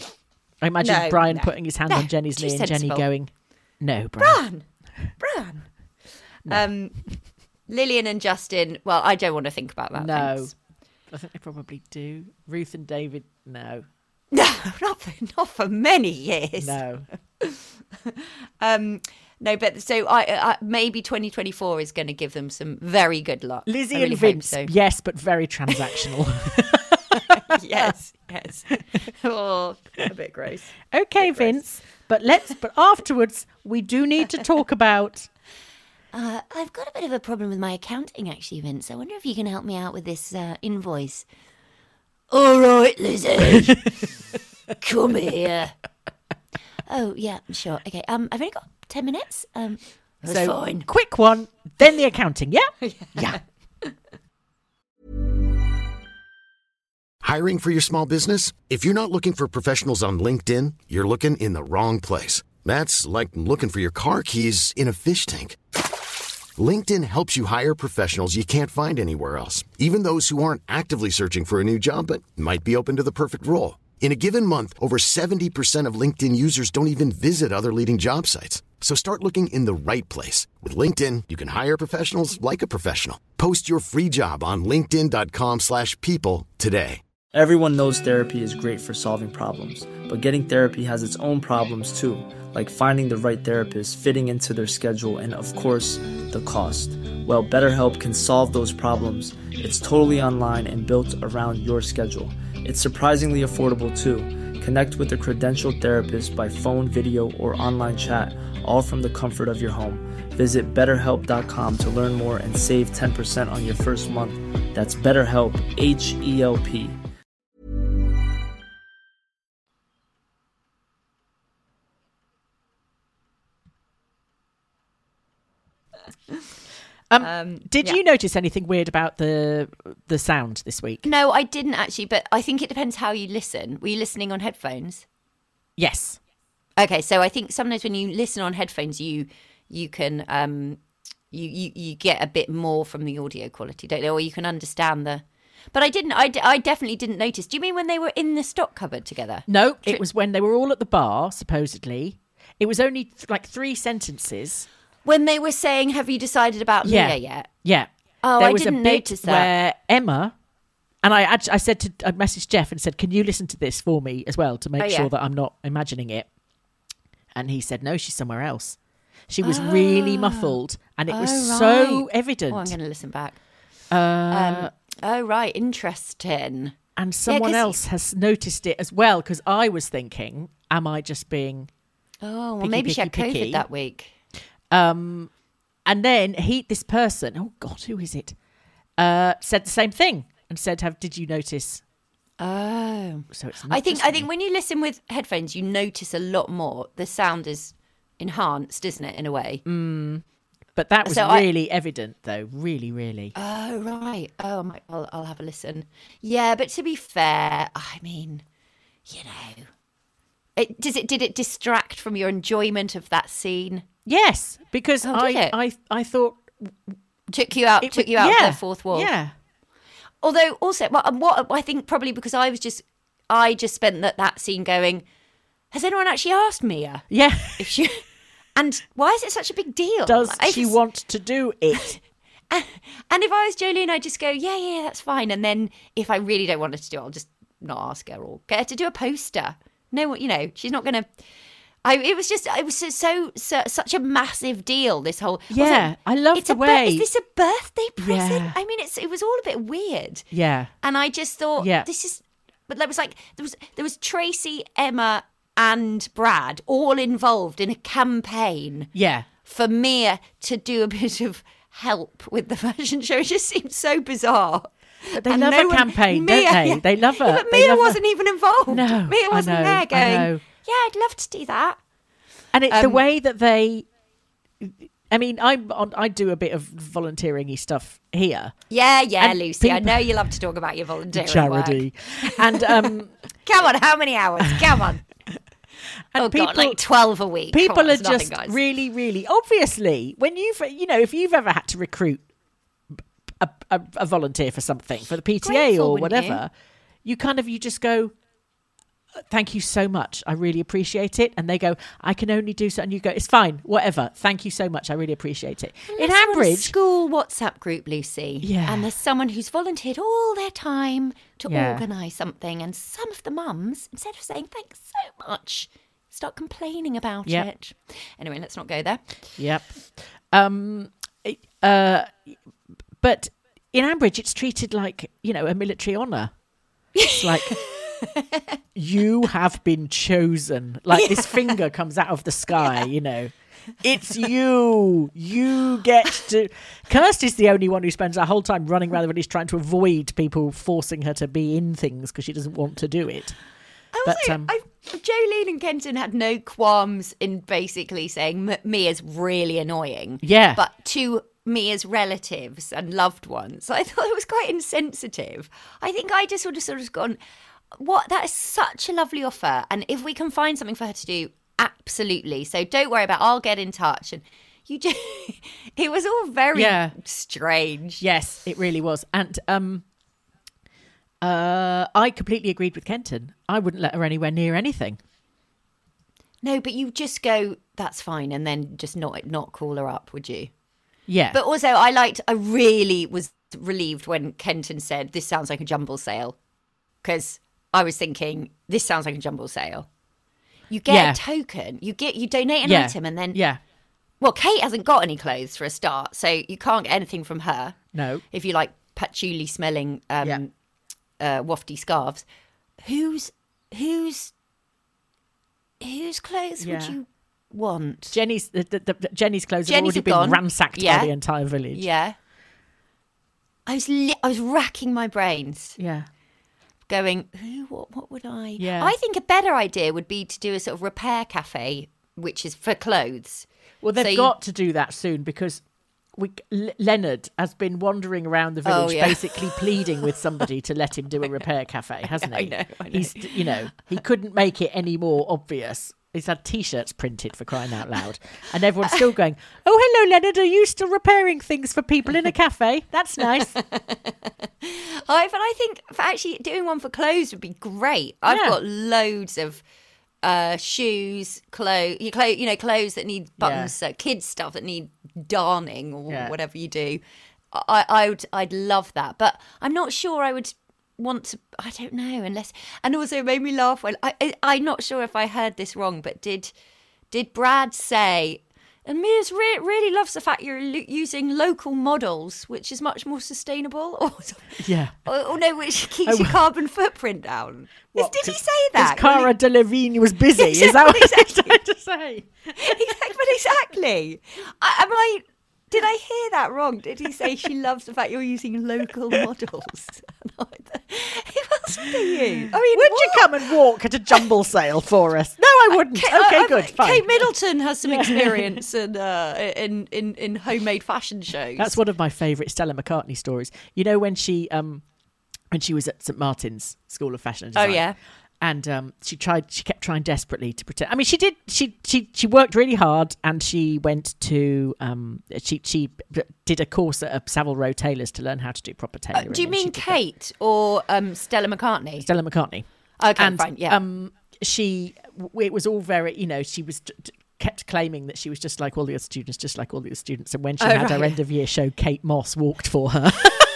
I imagine No, Brian no. putting his hand No, on Jenny's too knee and Jenny sensible. going, no, Brian. Bran, Bran. Um, Lillian and Justin, well, I don't want to think about that. No. thanks. I think they probably do. Ruth and David, no. No, not for, not for many years. No. Um, no, but so I, I maybe twenty twenty-four is going to give them some very good luck. Lizzie I really and hope Vince, so. yes, but very transactional. yes, yes. Oh, a bit gross. Okay, Vince, but let's. But afterwards, we do need to talk about. Uh, I've got a bit of a problem with my accounting, actually, Vince. I wonder if you can help me out with this uh, invoice. All right, Lizzie, come here. Oh yeah, sure. Okay. Um, I've only got ten minutes. Um, that's so fine. quick one, then the accounting. Yeah, yeah. Hiring for your small business? If you're not looking for professionals on LinkedIn, you're looking in the wrong place. That's like looking for your car keys in a fish tank. LinkedIn helps you hire professionals you can't find anywhere else, even those who aren't actively searching for a new job but might be open to the perfect role. In a given month, over seventy percent of LinkedIn users don't even visit other leading job sites. So start looking in the right place. With LinkedIn, you can hire professionals like a professional. Post your free job on linkedin.com slash people today. Everyone knows therapy is great for solving problems, but getting therapy has its own problems too, like finding the right therapist, fitting into their schedule, and of course, the cost. Well, BetterHelp can solve those problems. It's totally online and built around your schedule. It's surprisingly affordable too. Connect with a credentialed therapist by phone, video, or online chat, all from the comfort of your home. Visit better help dot com to learn more and save ten percent on your first month. That's BetterHelp, H E L P. Um, Um, did yeah. you notice anything weird about the the sound this week? No, I didn't actually, but I think it depends how you listen. Were you listening on headphones? Yes. Okay, so I think sometimes when you listen on headphones, you you can um you you, you get a bit more from the audio quality, don't you? Or you can understand the. But I didn't. I, d- I definitely didn't notice. Do you mean when they were in the stock cupboard together? No, Tr- it was when they were all at the bar, supposedly. It was only th- like three sentences. When they were saying, "Have you decided about Yeah. Leah yet?" Yeah. Oh, there I was didn't a bit notice that. where Emma And I actually, I said to, I messaged Jeff and said, can you listen to this for me as well to make Oh, yeah. sure that I'm not imagining it? And he said, no, she's somewhere else. She was really muffled and it was Oh, so right. evident. Oh, I'm going to listen back. uh, Um, oh, right. Interesting. and someone 'cause- else has noticed it as well, because I was thinking, am I just being... Oh, well, Picky, maybe she had picky, COVID picky. that week. Um, and then he, this person, oh God, who is it? Uh, said the same thing and said, "Have did you notice?" Oh, So it's. Not I think just I me. think when you listen with headphones, you notice a lot more. The sound is enhanced, isn't it, in a way? But that was So I- really evident, though. Really, really. Oh, right. Oh, I might, I'll, I'll have a listen. Yeah, but to be fair, I mean, you know, it, does it did it distract from your enjoyment of that scene? Yes, because Oh, I, did it? I, I thought Took you out, it took was- you out yeah, of the fourth wall. Yeah, Although also, well, um, what I think probably because I was just, I just spent that that scene going. Has anyone actually asked Mia yeah. if she? And why is it such a big deal? Does Like, I she just- want to do it? And if I was Jolene, I'd just go, yeah, yeah, that's fine. And then if I really don't want her to do it, I'll just not ask her or get her to do a poster. No, you know, she's not going to. I. It was just, it was so, so, so such a massive deal. This whole Yeah, I love it's the a bir- way- Is this a birthday present? Yeah. I mean, it's it was all a bit weird. Yeah, And I just thought, Yeah. this is. But there was like there was there was Tracy, Emma, and Brad all involved in a campaign yeah. for Mia to do a bit of help with the fashion show. It just seemed so bizarre. But they And love no a one- campaign, Mia- don't they? They love her. Yeah, but They Mia love her. wasn't even involved. No, Mia I wasn't know, there I going, know. yeah, I'd love to do that. And it's the Um, way that they. I mean, I'm on. I do a bit of volunteering-y stuff here. Yeah, yeah, And Lucy. I people- know you love to talk about your volunteering Charity, work. and um, Come on, how many hours? Come on. and Oh, people, God, like twelve a week. Come people on, are it's nothing, just guys. really, really obviously when you've you know if you've ever had to recruit a, a, a volunteer for something for the P T A Grateful, or wouldn't you? whatever, you kind of you just go, thank you so much, I really appreciate it, and they go, I can only do so, and you go, it's fine, whatever, thank you so much, I really appreciate it. In Let's run a Ambridge, school WhatsApp group, Lucy. Yeah. And there's someone who's volunteered all their time to Yeah. organise something, and some of the mums, instead of saying thanks so much, start complaining about Yep. it. Anyway, let's not go there. Yep. Um, it- uh, but in Ambridge, it's treated like, you know, a military honour. It's like, you have been chosen. Like this finger comes out of the sky, you know. It's you. You get to. Kirsty's the only one who spends her whole time running around the village trying to avoid people forcing her to be in things because she doesn't want to do it. Also, But, um, I, Jolene and Kenton had no qualms in basically saying M- Mia's really annoying. Yeah. But to Mia's relatives and loved ones, I thought it was quite insensitive. I think I just would have sort of gone, what? That is such a lovely offer. And if we can find something for her to do, absolutely. So don't worry about it. I'll get in touch. And you just, it was all very Yeah. strange. Yes, it really was. And um, uh, I completely agreed with Kenton. I wouldn't let her anywhere near anything. No, but you just go, that's fine. And then just not, not call her up, would you? Yeah. But also, I liked, I really was relieved when Kenton said, this sounds like a jumble sale. Because I was thinking, this sounds like a jumble sale. You get Yeah. a token, you get, you donate an yeah. item, and then, Yeah. well, Kate hasn't got any clothes for a start, so you can't get anything from her. No. If you like patchouli smelling um, Yeah. uh, wafty scarves. Whose, whose, whose clothes Yeah. would you want? Jenny's the, the, the, Jenny's clothes have Jenny's already have been gone. ransacked Yeah. by the entire village. Yeah. I was li- I was racking my brains. Yeah. Going, who, what, what would I? Yeah. I think a better idea would be to do a sort of repair cafe, which is for clothes. Well, they've So you- got to do that soon because we, L- Leonard has been wandering around the village Oh, yeah. basically pleading with somebody to let him do a repair cafe, hasn't he? I know, I know. He's, you know, he couldn't make it any more obvious. He's had T-shirts printed for crying out loud. And everyone's still going, oh, hello, Leonard, are you still repairing things for people in a cafe? That's nice. I, but I think for actually doing one for clothes would be great. I've Yeah. got loads of uh, shoes, clothes, you, clo- you know, clothes that need buttons, uh, kids stuff that need darning or Yeah. whatever you do. I, I would, I'd love that, but I'm not sure I would want to. I don't know unless. And also it made me laugh when I, I. I'm not sure if I heard this wrong, but did did Brad say? And Mia's re- really loves the fact you're lo- using local models, which is much more sustainable. Or, Yeah. or, or no, which keeps Oh, your carbon footprint down. Is- Did he say that? Because Cara Delevingne was busy. Is that what Exactly. he's trying to say? Exactly, but exactly. I, am I? Did I hear that wrong? Did he say she loves the fact you're using local models? It must be you. I mean, Would what? you come and walk at a jumble sale for us? No, I wouldn't. Kate- okay, I- I- good, fine. Kate Middleton has some experience in, uh, in in in homemade fashion shows. That's one of my favourite Stella McCartney stories. You know when she um when she was at St Martin's School of Fashion and Oh, Design. yeah. And um, she tried. She kept trying desperately to pretend. I mean, she did. She she she worked really hard, and she went to. Um, she she did a course at Savile Row Tailors to learn how to do proper Uh, tailoring. do you and she mean did that. Kate or um, Stella McCartney? Stella McCartney? Okay, and, fine, yeah. Um, she. w- It was all very. You know, she was. T- t- kept claiming that she was just like all the other students, just like all the other students. And when she Oh, had her right. end of year show, Kate Moss walked for her.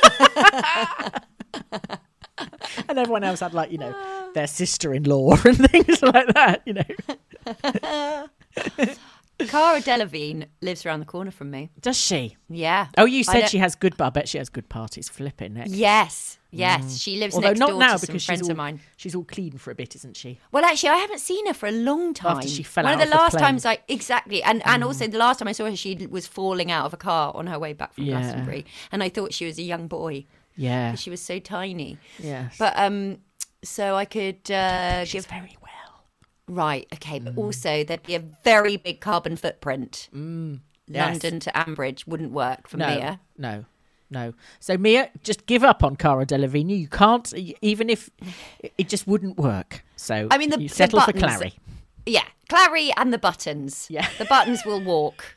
And everyone else had, like, you know, their sister-in-law and things like that, you know. Cara Delevingne lives around the corner from me. Does she? Yeah. Oh, you I said don't- she has good, I bet she has good parties. Flipping it. Yes, yes. She lives Although next not door now to some because she's friends all, of mine. she's all clean for a bit, isn't she? Well, actually, I haven't seen her for a long time. After she fell One out of the of the last plane. times I exactly, and and also the last time I saw her, she was falling out of a car on her way back from Yeah. Glastonbury, and I thought she was a young boy Yeah. because she was so tiny. Yes. But um, so I could uh, she's give very well. right. Okay, but also there'd be a very big carbon footprint. Yes. London to Ambridge wouldn't work for No, Mia. no, no. So Mia, just give up on Cara Delevingne. You can't, even if it just wouldn't work. So I mean, the, you the settle for buttons- Clary. Yeah, Clary and the buttons. Yeah. The buttons will walk.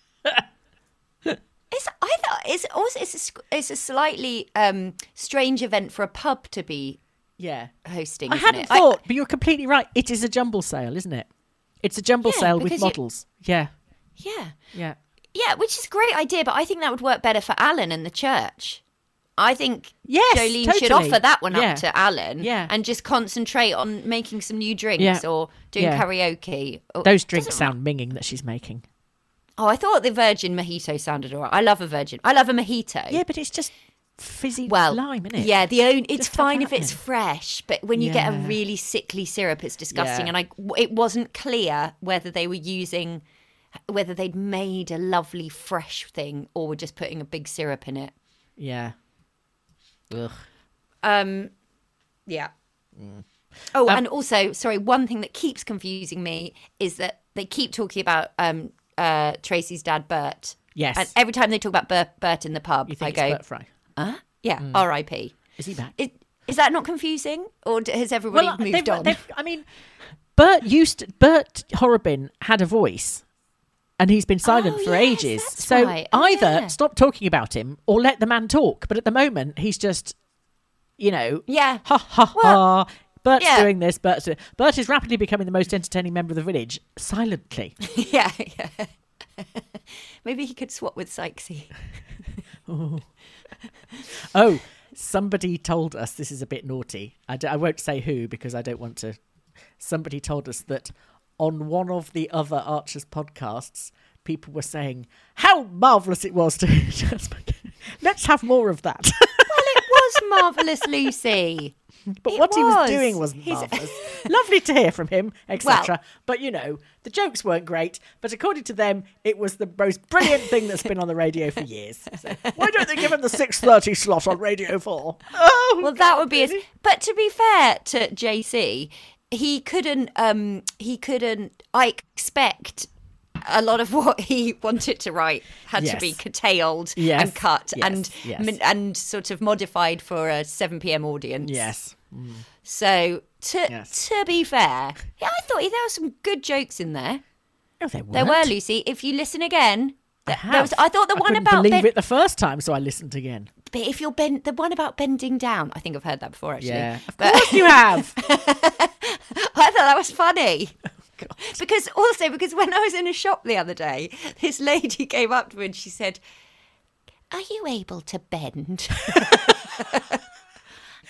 It's, I thought it's also it's a, sc- it's a slightly um, strange event for a pub to be Yeah. hosting. I isn't hadn't it? thought, but you're completely right. It is a jumble sale, isn't it? It's a jumble Yeah, sale with because you- models. Yeah, yeah, yeah. yeah, which is a great idea, but I think that would work better for Alan and the church. I think Yes, Jolene should totally. offer that one Yeah. up to Alan, Yeah. and just concentrate on making some new drinks Yeah. or doing Yeah. karaoke. Or- Those drinks doesn't sound minging that she's making. Oh, I thought the virgin mojito sounded all right. I love a virgin. I love a mojito. Yeah, but it's just fizzy Well, lime, isn't it? yeah, the own. It's Just have fine that if it's then. fresh, but when you get a Yeah. really sickly syrup, it's disgusting. Yeah. And I, it wasn't clear whether they were using, whether they'd made a lovely fresh thing or were just putting a big syrup in it. Yeah. Ugh. Um, yeah. Oh, Um, and also, sorry, one thing that keeps confusing me is that they keep talking about um, uh, Tracy's dad, Bert. Yes. And every time they talk about Bert, Bert in the pub, You I think go, it's Bert Fry? huh? Yeah, R I P. Is he back? Is, is that not confusing? Or d- has everybody Well, moved they've- on? they've- I mean, Bert used to, Bert Horrobin had a voice, and he's been silent Oh, for yes, ages. that's So right. Oh, either yeah. stop talking about him or let the man talk. But at the moment, he's just, you know, Yeah. ha ha Well, ha. Bert's yeah. doing this. Bert's doing... Bert is rapidly becoming the most entertaining member of the village, silently. yeah, yeah. Maybe he could swap with Sykesy. Oh, somebody told us, this is a bit naughty. I, d- I won't say who because I don't want to. Somebody told us that on one of the other Archers podcasts, people were saying how marvellous it was to just let's have more of that. Well, it was Marvellous Lucy. But It what he was was. doing wasn't He's- marvellous. Lovely to hear from him, et cetera. Well- but, you know, the jokes weren't great. But according to them, it was the most brilliant thing that's been on the radio for years. So, why don't they give him the six thirty slot on Radio four? Oh, Well, that would be his. But to be fair to J C, he couldn't. Um, he couldn't. I expect a lot of what he wanted to write had to Yes. be curtailed Yes. and cut Yes. and Yes. min- and sort of modified for a seven p.m. audience. Yes. So to Yes. to be fair, yeah, I thought there were some good jokes in there. No, they weren't. There were, Lucy. If you listen again, I th- there was. have. I thought the I one couldn't about believe ben- it the first time, so I listened again. but if you're bend, the one about bending down. I think I've heard that before. Actually, Yeah, of But- course you have. I thought that was funny. Because also because when I was in a shop the other day, this lady came up to me and she said, "Are you able to bend?"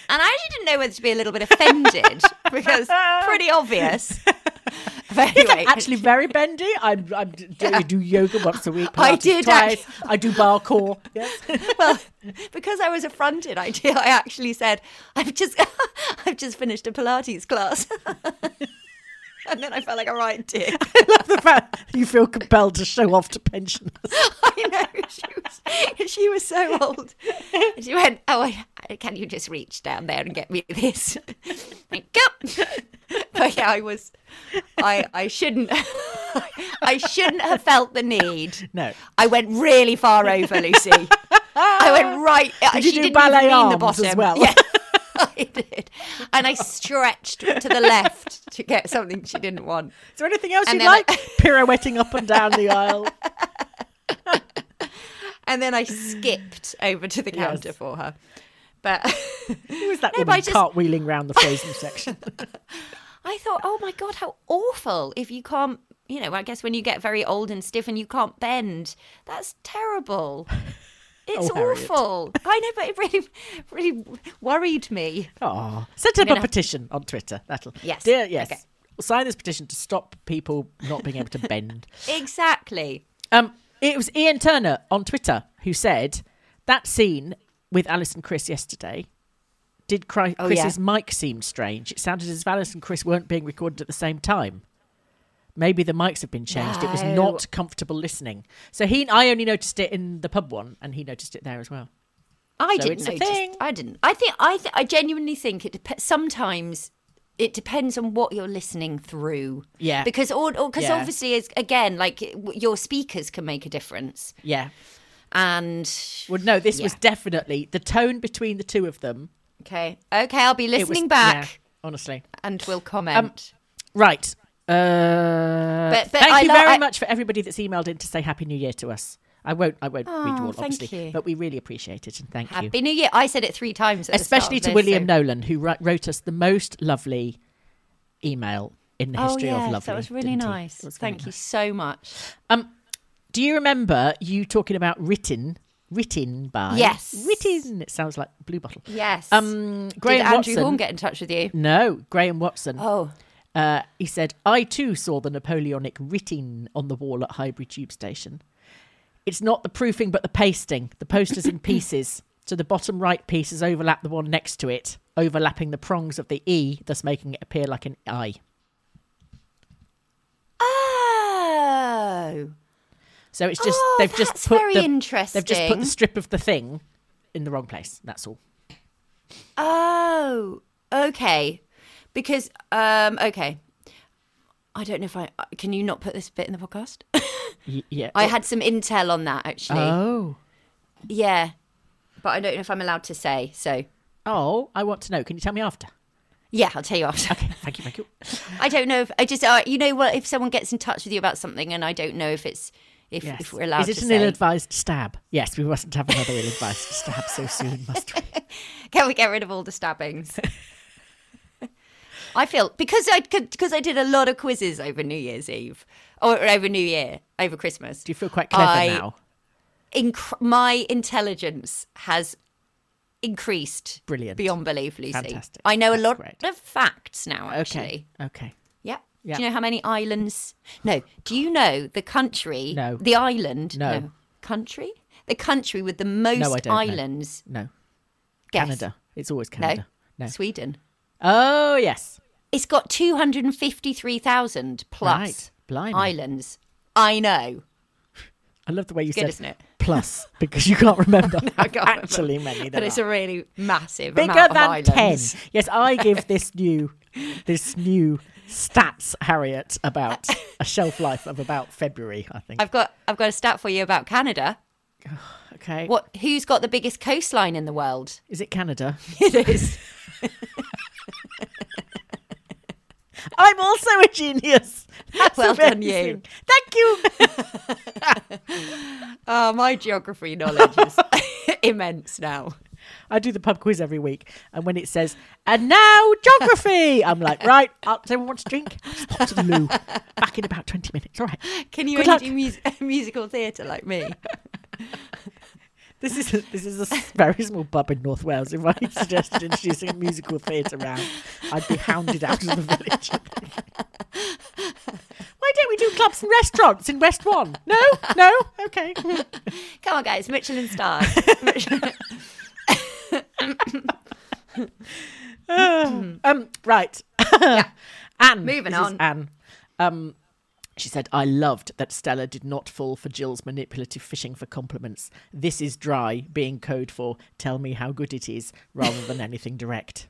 And I actually didn't know whether to be a little bit offended because pretty obvious. But anyway, actually very bendy. I, I do, Yeah. do yoga once a week. I Pilates did twice. act- I do parkour. Yes. well, because I was affronted, I did. I actually said, "I've just, I've just finished a Pilates class," and then I felt like a right dick. I love the fact you feel compelled to show off to pensioners. I know she was, she was so old. And she went, "Oh, I, can you just reach down there and get me this?" Like, go. But yeah, I was, I, I shouldn't, I shouldn't have felt the need. No. I went really far over, Lucy. I went right. Did she you do didn't ballet even mean the arms bottom as well? Yeah, I did, and I stretched to the left to get something she didn't want. Is there anything else And you'd then I- like? Pirouetting up and down the aisle. And then I skipped over to the Yes. counter for her. But Who was that No, but woman I just- cartwheeling round the frozen section? I thought, oh my God, how awful if you can't, you know, I guess when you get very old and stiff and you can't bend, that's terrible. It's Oh, Harriet. awful. I know, but it really, really worried me. Oh, set up gonna- a petition on Twitter. That'll. Yes, Dear, yes. okay. We'll sign this petition to stop people not being able to bend. Exactly. Um, it was Ian Turner on Twitter who said that scene with Alice and Chris yesterday. Did Chri- Oh, Chris's yeah. mic seem strange? It sounded as if Alice and Chris weren't being recorded at the same time. Maybe the mics have been changed. It was No. not comfortable listening. So he, I only noticed it in the pub one, and he noticed it there as well. I So didn't it's a notice. thing. I didn't. I think. I. Th- I genuinely think it. Dep- sometimes it depends on what you're listening through. Yeah. Because, or because Yeah. obviously, it's, again, like it- w- your speakers can make a difference, Yeah. and Well, no, this was Yeah. definitely the tone between the two of them. okay, okay, I'll be It was- listening back, yeah, honestly. and we'll comment. Right. Uh, But- but thank I you lo- very I- much for everybody that's emailed in to say Happy New Year to us. I won't. I won't read you Oh, all, thank obviously, you. but we really appreciate it and thank you. Happy New Year! I said it three times, at the start Especially of to this, William so- Nolan, who wri- wrote us the most lovely email in the Oh history yes, of lovely. that was really didn't he? nice. It was very Thank you nice. so much. Um, do you remember you talking about written, written by? Yes. written. It sounds like Blue Bottle. Yes. Um, Did Graham Andrew Watson. Horn get in touch with you? No, Graham Watson. Oh. Uh, he said, I too saw the Napoleonic written on the wall at Highbury Tube Station. It's not the proofing, but the pasting. The poster's in pieces. So the bottom right pieces overlap the one next to it, overlapping the prongs of the E, thus making it appear like an I. Oh. So it's just Oh, they've just that's put very the, interesting. They've just put the strip of the thing in the wrong place. That's all. Oh, okay. Because, um, okay. I don't know if I can. You not put this bit in the podcast? Y- yeah. I had some intel on that actually. Oh. Yeah, but I don't know if I'm allowed to say. So, Oh, I want to know. Can you tell me after? yeah, I'll tell you after. Okay, thank you, thank you. I don't know if I just, uh, you know, what if someone gets in touch with you about something, and I don't know if it's if, Yes. if we're allowed Is it to an say. ill-advised stab? Yes, we mustn't have another ill-advised stab so soon, must we? Can we get rid of all the stabbings? I feel because I because I did a lot of quizzes over New Year's Eve or over New Year over Christmas. Do you feel quite clever I- now? Inc- my intelligence has increased Brilliant. beyond belief, Lucy. Fantastic. I know a That's lot great. of facts now, actually. Okay, okay. Yep. Yeah. Do you know how many islands? No. Do you know the country? No. The island? No. Country? The country with the most No, I don't know. islands. No. Guess. Canada. It's always No. Canada. No. Sweden. Oh, yes. It's got two hundred fifty-three thousand plus Right. Blimey. islands. I know. I love the way you Good, said isn't it? plus, because you can't remember I can't remember. actually many there But it's are. a really massive Bigger amount of than islands. ten. Yes, I give this new this new stats, Harriet, about a shelf life of about February, I think. I've got I've got a stat for you about Canada. Okay. What? Who's got the biggest coastline in the world? Is it Canada? It is. I'm also a genius. That's Well done, you. amazing. Thank you. Oh, my geography knowledge is immense now. I do the pub quiz every week, and when it says, and now geography, I'm like, right, uh, does everyone want to drink? I'll just pop to the loo. Back in about twenty minutes. All right. Can you Good only luck. do mus- musical theatre like me? This is a, this is a very small pub in North Wales. If I suggested introducing a musical theatre round, I'd be hounded out of the village. Why don't we do clubs and restaurants in West One? No? No? Okay. Come on, guys. Michelin stars. uh, um, right. Yeah. Anne. Moving this on. Is Anne. Um, she said, I loved that Stella did not fall for Jill's manipulative fishing for compliments. This is dry, being code for tell me how good it is, rather than anything direct.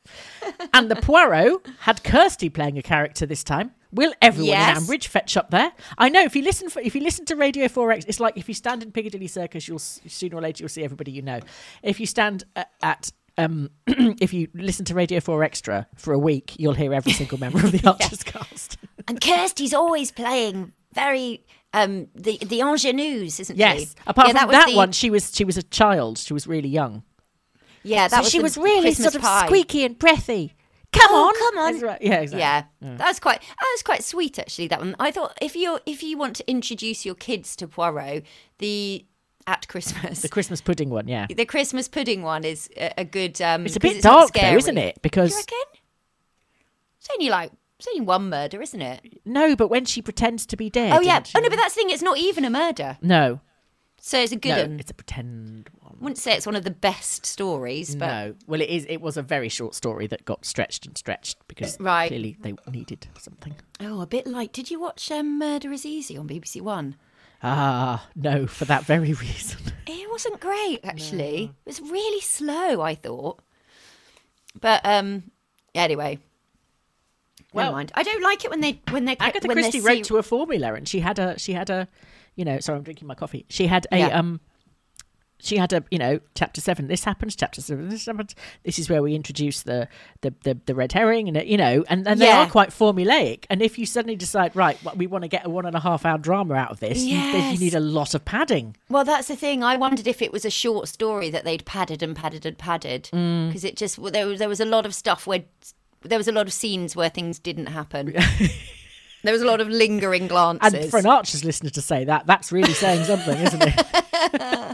And the Poirot had Kirsty playing a character this time. Will everyone Yes. in Ambridge fetch up there? I know if you listen for, if you listen to Radio four X, it's like if you stand in Piccadilly Circus, you'll sooner or later you'll see everybody you know. If you stand at, at um, if you listen to Radio four Extra for a week, you'll hear every single member of the Archers cast. And Kirsty's always playing very um, the the ingenues, isn't she? Yes. Apart Yeah, from was that the- one, she was she was a child. She was really young. Yeah, that so was she the was really Christmas sort of pie. squeaky and breathy. Come Oh, on, come on. That's right. Yeah, exactly. Yeah, that was quite that was quite sweet actually. That one. I thought if you if you want to introduce your kids to Poirot, the at Christmas The Christmas pudding one, yeah. the Christmas pudding one is a, a good. Um, It's a 'cause bit not dark though, scary. isn't it? Do Because you reckon? It's only like it's only one murder, isn't it? no, but when she pretends to be dead. Oh yeah. and she- Oh no, but that's the thing. It's not even a murder, no, so it's a good no, one. it's a pretend one. I wouldn't say it's one of the best stories, but No, well, it is. It was a very short story that got stretched and stretched because Right. clearly they needed something. oh, a bit like. Did you watch um, Murder Is Easy on B B C One? Ah, no, for that very reason. It wasn't great, actually. It was really slow, I thought. But um, anyway, Well, never mind. I don't like it when they when they Agatha when Christie they wrote see- to a formula, and she had a she had a, you know. Sorry, I'm drinking my coffee. She had a Yeah. um. She had a, you know, chapter seven, this happens, chapter seven, this happens. This is where we introduce the the, the, the red herring, and, it- you know, and, and they Yeah. are quite formulaic. And if you suddenly decide, right, well, we want to get a one and a half hour drama out of this, you, then you Yes. need a lot of padding. Well, that's the thing. I wondered if it was a short story that they'd padded and padded and padded Mm. because it just there was there was a lot of stuff where there was a lot of scenes where things didn't happen. There was a lot of lingering glances. And for an Archers listener to say that, that's really saying something, isn't it?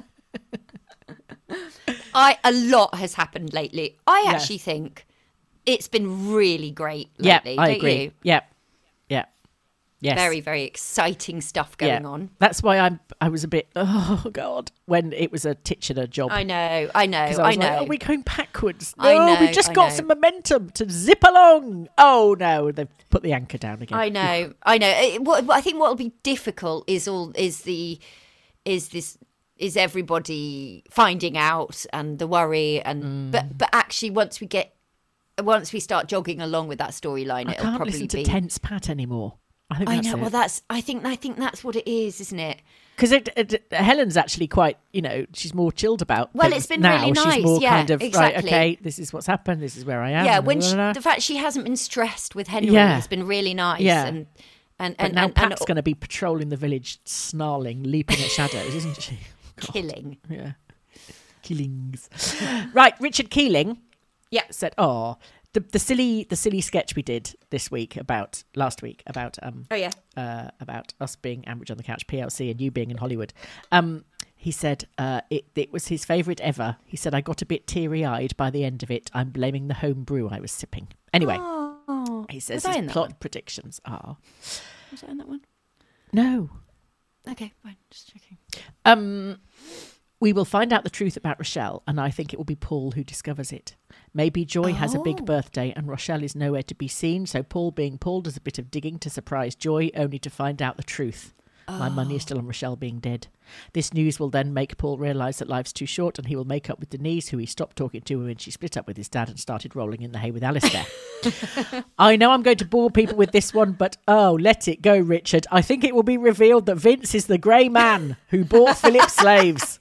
I a lot has happened lately. I Yeah. actually think it's been really great Yeah, lately. I don't agree. you? Yeah, yeah, yes. Very, very exciting stuff going Yeah. on. That's why I'm. I was a bit. Oh God, when it was a titular job. I know, I know, 'Cause I, was know. like, oh, we're going backwards. I No, know, we've just I got know. some momentum to zip along. Oh no, they've put the anchor down again. I know, I know. It- what, what I think what will be difficult is all is the is this is everybody finding out and the worry and Mm. but but actually once we get once we start jogging along with that storyline, I it'll can't probably listen to be. Tense Pat anymore. I think I that's know. it. Well, that's. I think. I think that's what it is, isn't it? Because it, it, Helen's actually quite, you know, she's more chilled about. Well, things it's been now. really nice, She's more yeah, kind of exactly. right. Okay, this is what's happened. This is where I am. Yeah, blah, when blah, she, blah. the fact she hasn't been stressed with Henry Yeah. has been really nice. Yeah. and and But and, now and, Pat's and going to be patrolling the village, snarling, leaping at shadows, isn't she? God. killing. Yeah. Killings. Right, Richard Keeling Yeah. said, "Oh, the the silly the silly sketch we did this week about last week about um Oh yeah. uh, about us being Ambridge on the Couch P L C and you being in Hollywood." Um, he said uh, it it was his favourite ever. He said, "I got a bit teary eyed by the end of it. I'm blaming the home brew I was sipping." Anyway, Oh, he says was I in his that plot one? predictions are Was I in that one? no. Okay, fine. Just checking. Um, we will find out the truth about Rochelle, and I think it will be Paul who discovers it. Maybe Joy has a Oh. big birthday and Rochelle is nowhere to be seen, so Paul being Paul does a bit of digging to surprise Joy, only to find out the truth. My money is still on Rochelle being dead. This news will then make Paul realise that life's too short, and he will make up with Denise, who he stopped talking to when she split up with his dad and started rolling in the hay with Alistair. I know I'm going to bore people with this one, but oh, let it go, Richard. I think it will be revealed that Vince is the grey man who bought Philip's slaves.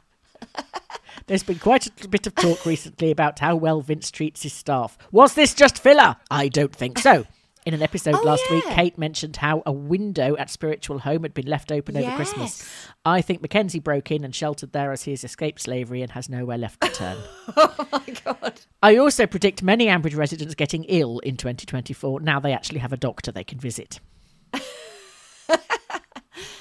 There's been quite a bit of talk recently about how well Vince treats his staff. Was this just filler? I don't think so. In an episode Oh, last week, yeah. Kate mentioned how a window at Spiritual Home had been left open over Yes. Christmas. I think Mackenzie broke in and sheltered there as he has escaped slavery and has nowhere left to turn. Oh my god. I also predict many Ambridge residents getting ill in twenty twenty-four. Now they actually have a doctor they can visit.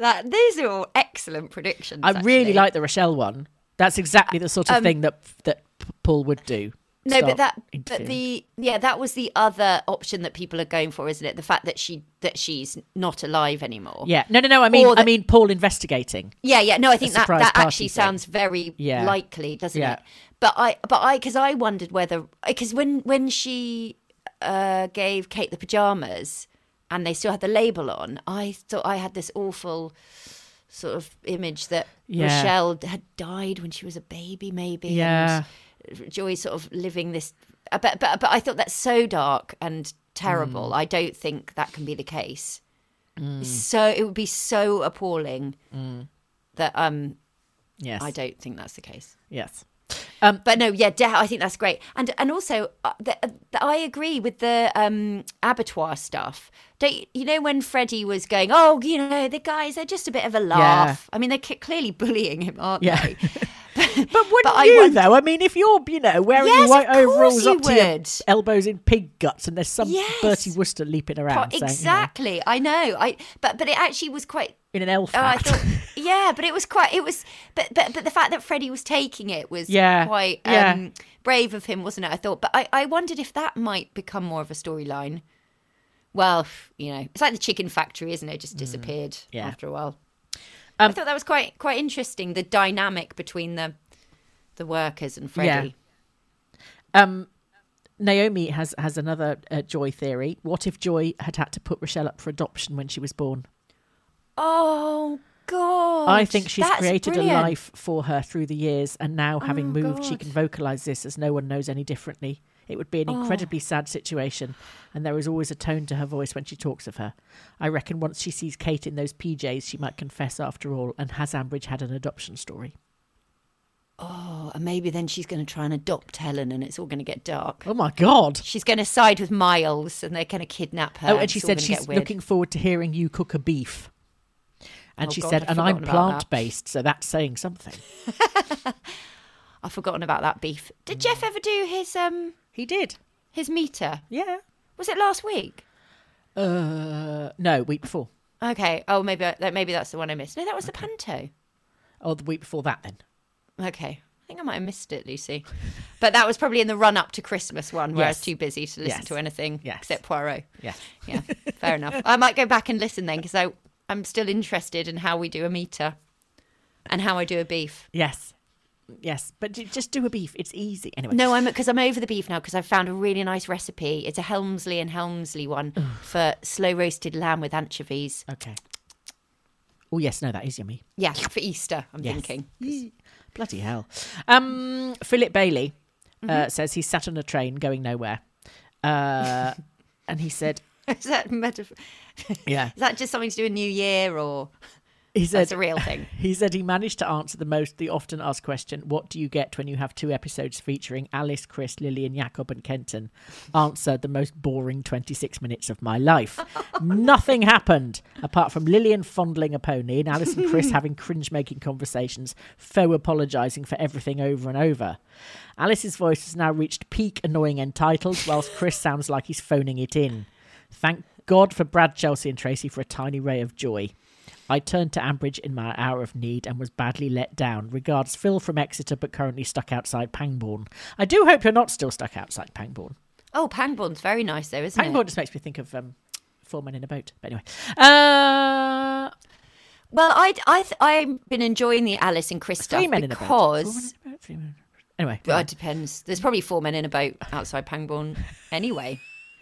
That these are all excellent predictions. I actually. really like the Rochelle one. That's exactly the sort of Um, thing that that Paul would do. No, Start but that, but interfering. the yeah, that was the other option that people are going for, isn't it? The fact that she that she's not alive anymore. Yeah, no, no, no. I mean, Or I that- mean, Paul investigating. Yeah, yeah. No, I think that, surprise that party actually thing. sounds very Yeah. likely, doesn't Yeah. it? But I, but I, because I wondered whether, because when when she uh, gave Kate the pajamas and they still had the label on, I thought I had this awful sort of image that Yeah. Rochelle had died when she was a baby, maybe. Yeah. And Joy sort of living this, uh, but but but I thought that's so dark and terrible. Mm. I don't think that can be the case. So it would be so appalling that um Yes. I don't think that's the case. Yes. But no, yeah, de- I think that's great. And and also, uh, the, the, I agree with the um, abattoir stuff. Don't you, you know when Freddie was going, oh, you know, the guys, they're just a bit of a laugh. I mean, they're c- clearly bullying him, aren't Yeah. they? But wouldn't But I you wonder- though? I mean, if you're, you know, wearing Yes, your white of course overalls you up to your would. elbows in pig guts, and there's some Yes. Bertie Wooster leaping around, saying, you know, Exactly, I know. I but but it actually was quite. in an elf Oh, I hat. thought, yeah, but it was quite. It was, but but but the fact that Freddie was taking it was Yeah, quite um, yeah. brave of him, wasn't it? I thought, but I, I wondered if that might become more of a storyline. Well, you know, it's like the chicken factory, isn't it? Just disappeared Mm, yeah. after a while. Um, I thought that was quite quite interesting. The dynamic between the the workers and Freddie. Um, Naomi has has another uh, Joy theory. What if Joy had had to put Rochelle up for adoption when she was born? Oh God! I think she's that's created brilliant. a life for her through the years, and now, having Oh, moved, she God. can vocalise this as no one knows any differently. It would be an incredibly Oh. sad situation, and there is always a tone to her voice when she talks of her. I reckon once she sees Kate in those P Js, she might confess after all, and has Ambridge had an adoption story? Oh, and maybe then she's going to try and adopt Helen, and it's all going to get dark. Oh my God! She's going to side with Miles, and they're going to kidnap her. Oh, and she It's all said gonna she's get weird. looking forward to hearing you cook a beef. And Oh she God, said, I'd and I'm forgotten about that. plant-based, so that's saying something. I've forgotten about that beef. Did Jeff ever do his um He did. his meter? Yeah. Was it last week? Uh, no, week before. Okay. Oh, maybe I- that maybe that's the one I missed. No, that was the panto. Oh, the week before that then. Okay. I think I might have missed it, Lucy. But that was probably in the run up to Christmas one, where I was Yes. too busy to listen Yes. to anything Yes. except Poirot. Yeah. Yeah, fair enough. I might go back and listen then, because I I'm still interested in how we do a meter and how I do a beef. Yes. Yes. But j- just do a beef. It's easy. Anyway. No, I'm because I'm over the beef now, because I've found a really nice recipe. It's a Helmsley and Helmsley one for slow roasted lamb with anchovies. Okay. Oh, yes. No, that is yummy. Yeah, for Easter, I'm Yes. thinking. Yee. Bloody hell. Um, Philip Bailey uh, Mm-hmm. says he sat on a train going nowhere. Uh, and he said, Is that metaphor? yeah. Is that just something to do with New Year, or He said, that's a real thing? He said he managed to answer the most, the often asked question, what do you get when you have two episodes featuring Alice, Chris, Lillian, Jacob and Kenton? Answer, the most boring twenty-six minutes of my life. Nothing happened, apart from Lillian fondling a pony and Alice and Chris having cringe-making conversations, faux apologising for everything over and over. Alice's voice has now reached peak annoying entitled, whilst Chris sounds like he's phoning it in. Thank God for Brad, Chelsea and Tracy for a tiny ray of joy. I turned to Ambridge in my hour of need and was badly let down. Regards, Phil from Exeter, but currently stuck outside Pangbourne. I do hope you're not still stuck outside Pangbourne. Oh, Pangbourne's very nice though, isn't Pangbourne it? just makes me think of um, Four Men in a Boat. But anyway. Uh, Well, I, I, I've been enjoying the Alice and Chris three stuff Men in a Boat. Four Men because in a Boat, Three Men in a Boat. Anyway. well, it depends. There's probably four men in a boat outside Pangbourne anyway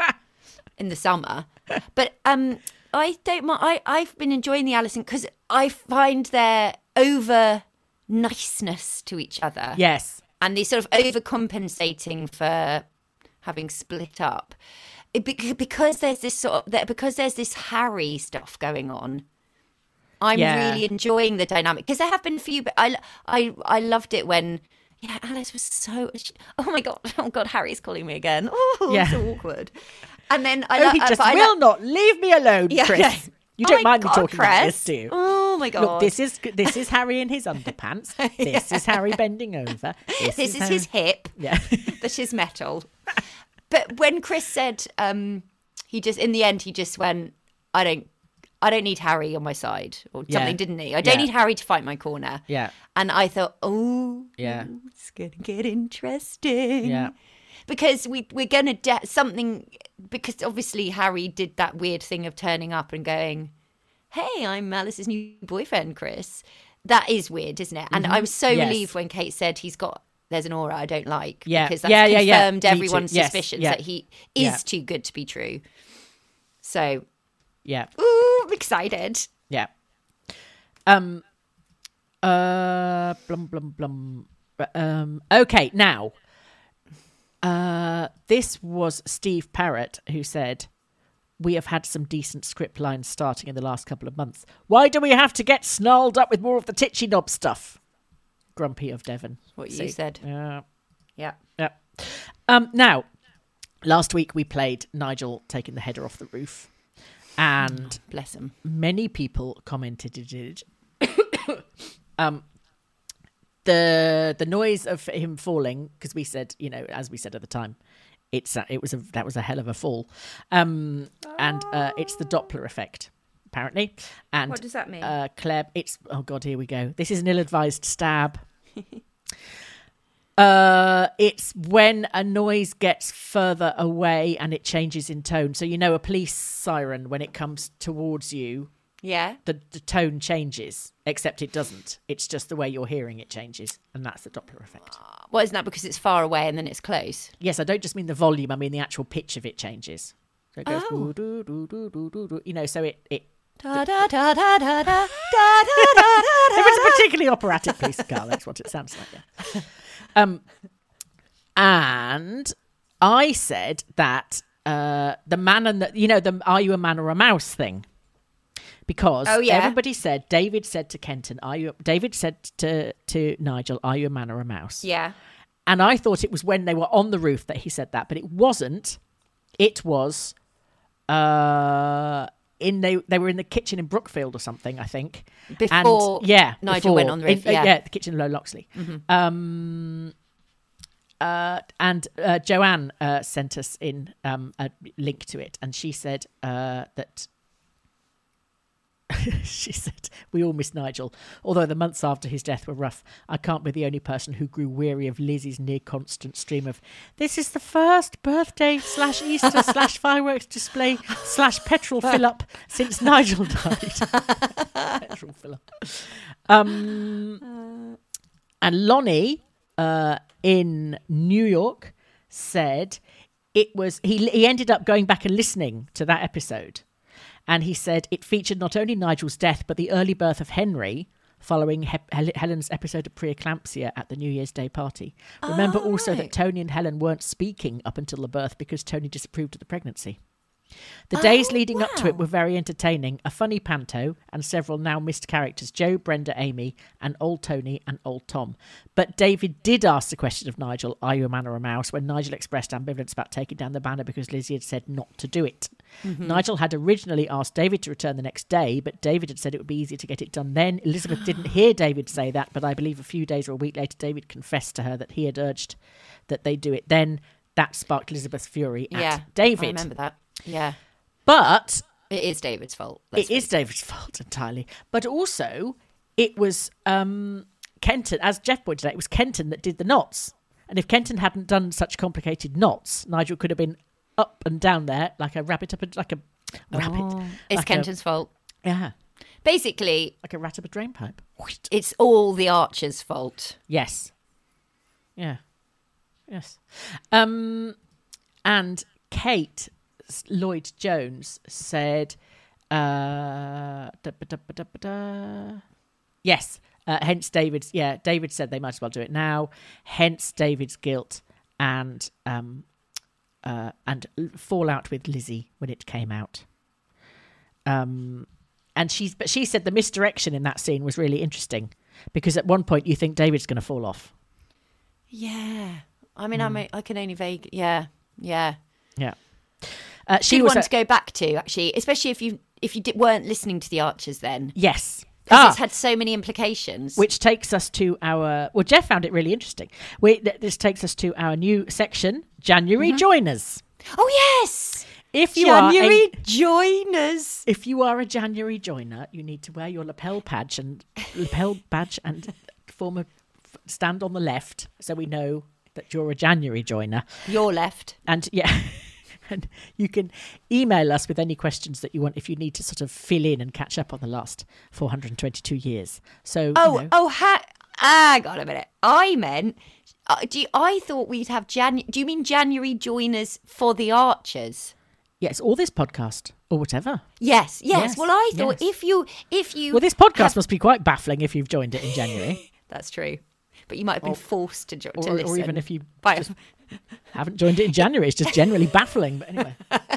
in the summer. But um, I don't mind. I, I've been enjoying the Alison because I find their over niceness to each other. Yes. And the sort of overcompensating for having split up. It, bec- because there's this sort of, that because there's this Harry stuff going on. I'm Yeah. really enjoying the dynamic because there have been a few, but I, I, I loved it when, yeah, Alice was so, she, oh my God, oh God, Harry's calling me again. Oh, Yeah. so awkward. And then I, Oh, lo- he uh, just but I will lo- not leave me alone, Yeah, Chris. yeah. You Oh don't my mind me God, talking about Chris. this, do you? Oh my God. Look, this is this is Harry in his underpants. This is Harry bending over. This, This is Harry- his hip. Yeah. That is metal. But when Chris said, um, he just, in the end, he just went, I don't, I don't need Harry on my side or Yeah. something, didn't he? I don't Yeah. need Harry to fight my corner. Yeah. And I thought, oh, Yeah. it's going to get interesting. Yeah. Because we, we're going to de- something, because obviously Harry did that weird thing of turning up and going, hey, I'm Alice's new boyfriend, Chris. That is weird, isn't it? And I was so Yes. relieved when Kate said he's got, there's an aura I don't like. Yeah. Because that's Yeah, yeah, yeah. confirmed Me too. everyone's Yes. suspicions Yeah. that he is Yeah. too good to be true. So, Yeah. ooh, I'm excited. Yeah. Um. Uh. Blum blum blum. Um. Okay. Now. Uh. This was Steve Parrott who said, "We have had some decent script lines starting in the last couple of months. Why do we have to get snarled up with more of the titchy knob stuff?" Grumpy of Devon. What you See? said. Yeah. Yeah. Yeah. Um. Now, last week we played Nigel taking the header off the roof. And Bless him. many people commented it. um, the the noise of him falling, because we said, you know, as we said at the time, it's a, it was a that was a hell of a fall, um, and uh, it's the Doppler effect, apparently. And What does that mean? Uh, Claire, it's oh god, here we go. This is an ill-advised stab. Uh, it's when a noise gets further away and it changes in tone. So, you know, a police siren, when it comes towards you, Yeah. the, the tone changes, except it doesn't. It's just the way you're hearing it changes. And that's the Doppler effect. Well, isn't that because it's far away and then it's close? Yes, I don't just mean the volume. I mean the actual pitch of it changes. So it goes, Oh. doo, doo, doo, doo, doo, doo. You know, so it... it Da da da da da da da da da. if it's a particularly operatic police car, that's what it sounds like, yeah. Um, and I said that uh, the man and the, you know, the are you a man or a mouse thing? Because Oh, yeah. everybody said, David said to Kenton, are you, David said to, to Nigel, are you a man or a mouse? Yeah. And I thought it was when they were on the roof that he said that, but it wasn't. It was, uh, in they they were in the kitchen in Brookfield or something, I think. Before and, yeah, Nigel before, went on the roof, in- uh, yeah. yeah, the kitchen in Low Loxley. Mm-hmm. Um, uh, and uh, Joanne uh, sent us in um, a link to it, and she said uh, that. She said, we all miss Nigel. Although the months after his death were rough, I can't be the only person who grew weary of Lizzie's near constant stream of, this is the first birthday slash Easter slash fireworks display slash petrol fill-up since Nigel died. Petrol fill-up. Um, and Lonnie uh, in New York said it was, he, he ended up going back and listening to that episode. And he said it featured not only Nigel's death, but the early birth of Henry following he- Hel- Helen's episode of preeclampsia at the New Year's Day party. Remember Oh, also right. that Tony and Helen weren't speaking up until the birth because Tony disapproved of the pregnancy. The days Oh, leading up to it wow. were very entertaining. A funny panto and several now missed characters, Joe, Brenda, Amy, and old Tony and old Tom. But David did ask the question of Nigel, are you a man or a mouse, when Nigel expressed ambivalence about taking down the banner because Lizzie had said not to do it. Mm-hmm. Nigel had originally asked David to return the next day, but David had said it would be easier to get it done then. Elizabeth didn't hear David say that, but I believe a few days or a week later, David confessed to her that he had urged that they do it then. That sparked Elizabeth's fury at Yeah. David. I remember that. Yeah. But It is David's fault. let's it is face David's fault entirely. But also, it was um, Kenton, as Jeff pointed out, it was Kenton that did the knots. And if Kenton hadn't done such complicated knots, Nigel could have been up and down there like a rabbit up a, like a rabbit. Oh. It's like Kenton's fault. A, yeah, Basically, like a rat up a drain pipe. it's all the Archer's fault. Yes. Yeah. Yes. Um, and Kate Lloyd Jones said, uh, da, ba, da, ba, da, ba, da. yes, uh, hence David's, yeah, David said they might as well do it now, hence David's guilt and um, uh, and fallout with Lizzie when it came out. Um, and she's, but she said the misdirection in that scene was really interesting because at one point you think David's going to fall off. Yeah. I mean, I, may, I can only vague. Yeah. Yeah. Yeah. Uh, she Good was one a- to go back to, actually, especially if you if you di- weren't listening to the Archers then. yes. Because Ah, it's had so many implications. which takes us to our. Well, Jeff found it really interesting. We, th- this takes us to our new section, January Mm-hmm. Joiners. Oh, yes. If you January are a, joiners. If you are a January joiner, you need to wear your lapel badge and lapel badge and form a stand on the left, so we know that you're a January joiner. Your left. And yeah, and you can email us with any questions that you want if you need to sort of fill in and catch up on the last four hundred twenty-two years. So oh you know. oh ha- hang on a minute. I meant. Uh, do you, I thought we'd have Jan. Do you mean January joiners for the Archers? Yes, or this podcast, or whatever. Yes, yes. Yes, well, I thought yes. if you, if you. Well, this podcast have... must be quite baffling if you've joined it in January. That's true, but you might have been or, forced to, jo- to or, listen. or even if you by... just haven't joined it in January, it's just generally baffling. But anyway,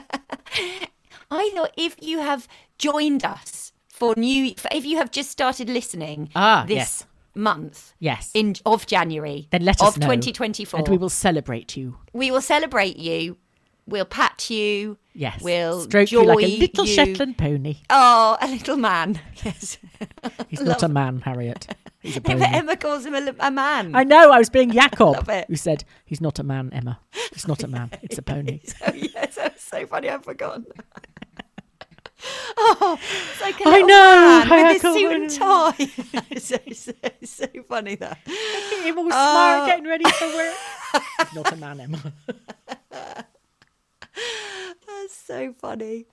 I thought if you have joined us for new, if you have just started listening, ah, this yes. month, yes, in of January, then let us of know, twenty twenty-four, and we will celebrate you. We will celebrate you. We'll pat you. Yes. We'll stroke joy you like a little you. Shetland pony. Oh, a little man. Yes. He's not a man, Harriet. He's a Yeah, pony. but Emma calls him a, a man. I know, I was being Jacob, Love it. who said, he's not a man, Emma. It's not a man, it's a pony. So, yes, that was so funny. I've forgotten. Oh, it's like a I little know, man with Jacob, his suit I and tie. It's so, so, so funny that. Him all Oh. smart, getting ready for work. He's not a man, Emma. That's so funny.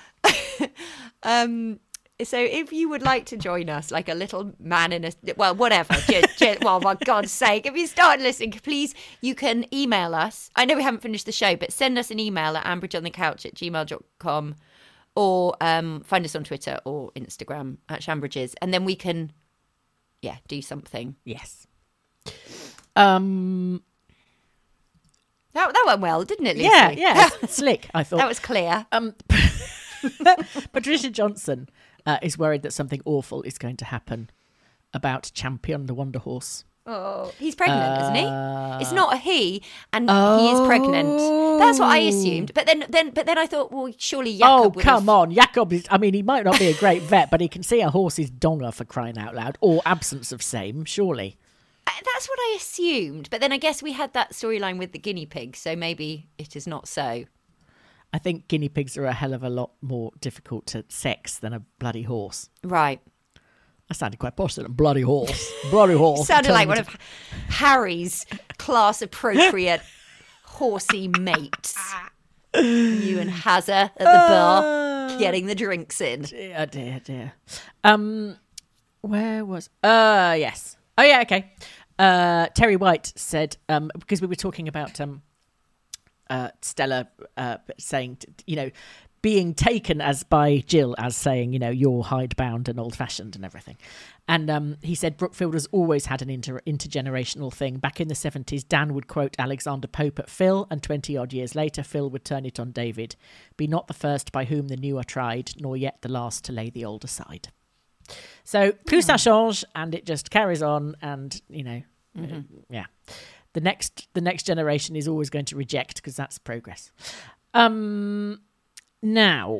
um, so if you would like to join us, like a little man in a, well, whatever, just, just, well, for God's sake, if you started listening, please, you can email us. I know we haven't finished the show, but send us an email at ambridgeonthecouch at gmail dot com or um, find us on Twitter or Instagram at Shambridges, and then we can, yeah, do something. Yes. Um. That, that went well, didn't it, Lucy? Yeah, yeah. Slick, I thought. That was clear. Um, Patricia Johnson uh, is worried that something awful is going to happen about Champion the Wonder Horse. Oh, he's pregnant, Uh, isn't he? It's not a he, and he is pregnant. That's what I assumed. But then, then, but then I thought, well, surely Jacob Oh, would come have... on. Jacob is, I mean, he might not be a great vet, but he can see a horse's donger for crying out loud, or absence of same, surely. That's what I assumed. But then I guess we had that storyline with the guinea pig, so maybe it is not so. I think guinea pigs are a hell of a lot more difficult to sex than a bloody horse. Right. I sounded quite posh then. Bloody horse. Bloody horse. Sounded like one Turned of Harry's class-appropriate horsey mates. You and Hazza at the bar, getting the drinks in. Dear, dear, dear. Um, where was... Uh, yes. Oh, yeah, okay. Uh, Terry White said, um, because we were talking about um, uh, Stella uh, saying, you know, being taken as by Jill as saying, you know, you're hidebound and old-fashioned and everything. And um, he said Brookfield has always had an inter- intergenerational thing. Back in the seventies, Dan would quote Alexander Pope at Phil, and twenty-odd years later, Phil would turn it on David. Be not the first by whom the new are tried, nor yet the last to lay the old aside. So, plus ça change, and it just carries on, and, you know, mm-hmm. uh, yeah. The next the next generation is always going to reject, because that's progress. Um, now,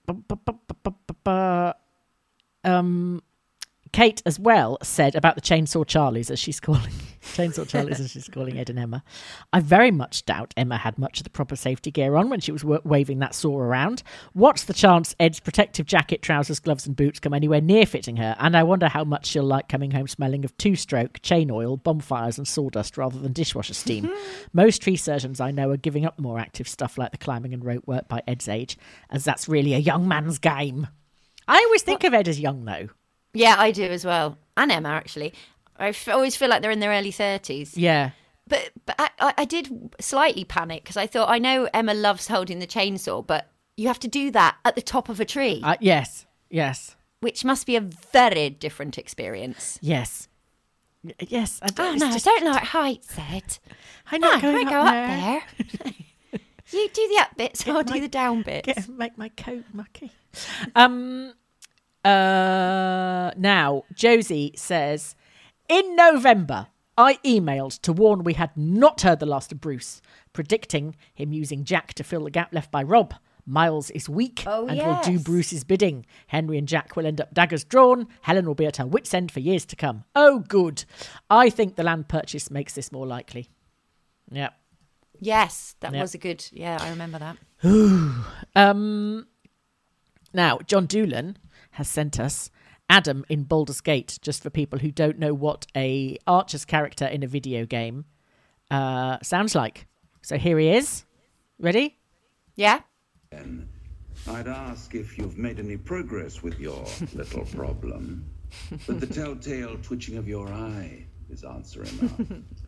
um, Kate as well said about the Chainsaw Charlies, as she's calling Chainsaw Charlies, as she's calling Ed and Emma. I very much doubt Emma had much of the proper safety gear on when she was w- waving that saw around. What's the chance Ed's protective jacket, trousers, gloves, and boots come anywhere near fitting her? And I wonder how much she'll like coming home smelling of two-stroke, chain oil, bonfires, and sawdust rather than dishwasher steam. Most tree surgeons I know are giving up more active stuff like the climbing and rope work by Ed's age, as that's really a young man's game. I always think what? of Ed as young, though. Yeah, I do as well. And Emma, actually. I f- always feel like they're in their early thirties. Yeah. But but I, I did slightly panic because I thought, I know Emma loves holding the chainsaw, but you have to do that at the top of a tree. Uh, yes, yes. Which must be a very different experience. Yes. Y- Yes. I Oh, it's no, just- I don't like heights, Ed. I'm No, not I going can't up go there. up there. You do the up bits, I'll my- do the down bits. Get, make my coat mucky. Um... Uh, now, Josie says, in November, I emailed to warn we had not heard the last of Bruce, predicting him using Jack to fill the gap left by Rob. Miles is weak Oh, and yes. will do Bruce's bidding. Henry and Jack will end up daggers drawn. Helen will be at her wit's end for years to come. Oh, good. I think the land purchase makes this more likely. Yeah. Yes, that Yep. was a good. Yeah, I remember that. Um, now, John Doolan has sent us Adam in Baldur's Gate, just for people who don't know what a Archer's character in a video game uh, sounds like. So here he is. Ready? Yeah. I'd ask if you've made any progress with your little problem, but the telltale twitching of your eye is answer enough.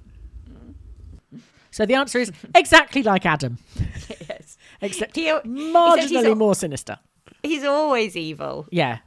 So the answer is exactly like Adam, Yes. except He- except he's marginally al- more sinister. He's always evil. Yeah.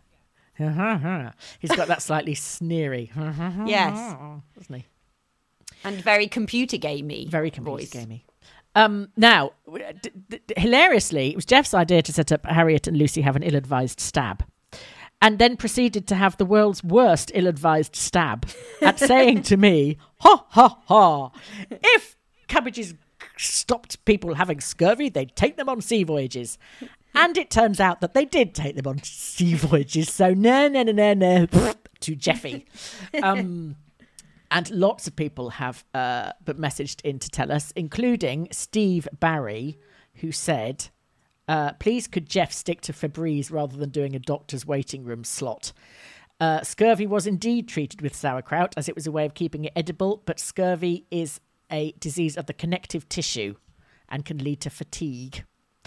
He's got that slightly sneery, Yes. doesn't he? And very computer gamey. Very computer voice. gamey. Um, now, d- d- d- hilariously, it was Jeff's idea to set up Harriet and Lucy have an ill-advised stab, and then proceeded to have the world's worst ill-advised stab at saying to me, ha, ha, ha, if cabbages stopped people having scurvy, they'd take them on sea voyages. And it turns out that they did take them on sea voyages, so no, no, no, no, no, to Jeffy. Um... And lots of people have uh, but messaged in to tell us, including Steve Barry, who said, uh, please could Jeff stick to Febreze rather than doing a doctor's waiting room slot. Uh, scurvy was indeed treated with sauerkraut as it was a way of keeping it edible, but scurvy is a disease of the connective tissue and can lead to fatigue.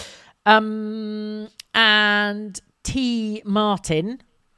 Um, and T. Martin...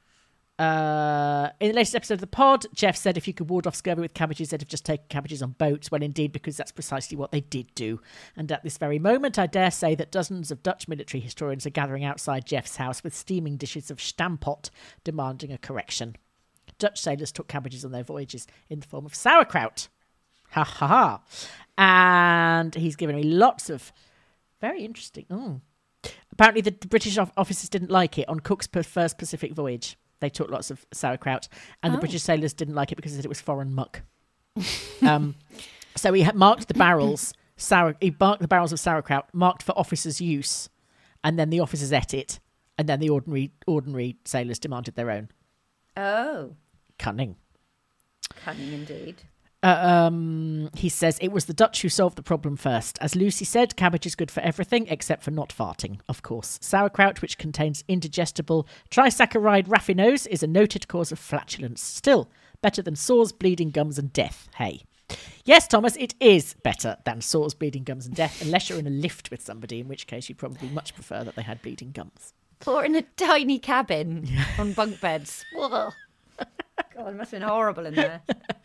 Uh, in the latest episode of the pod, Jeff said if you could ward off scurvy with cabbages, they'd have just taken cabbages on boats. Well, indeed, because that's precisely what they did do. And at this very moment, I dare say that dozens of Dutch military historians are gathering outside Jeff's house with steaming dishes of stampot, demanding a correction. Dutch sailors took cabbages on their voyages in the form of sauerkraut. Ha ha ha. And he's given me lots of very interesting... Mm. Apparently, the British officers didn't like it on Cook's first Pacific voyage. They took lots of sauerkraut, and Oh. the British sailors didn't like it because they said it was foreign muck. um, so he had marked the barrels, sour. He marked the barrels of sauerkraut, marked for officers' use, and then the officers ate it, and then the ordinary ordinary sailors demanded their own. Oh, Cunning. cunning indeed. Uh, um, he says it was the Dutch who solved the problem first. As Lucy said, cabbage is good for everything except for not farting, of course. Sauerkraut, which contains indigestible trisaccharide raffinose, is a noted cause of flatulence. Still, better than sores, bleeding gums and death. Hey. Yes, Thomas, it is better than sores, bleeding gums and death, unless you're in a lift with somebody, in which case you'd probably much prefer that they had bleeding gums. Or in a tiny cabin on bunk beds. Whoa. God, it must have been horrible in there.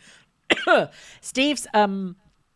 Steve's um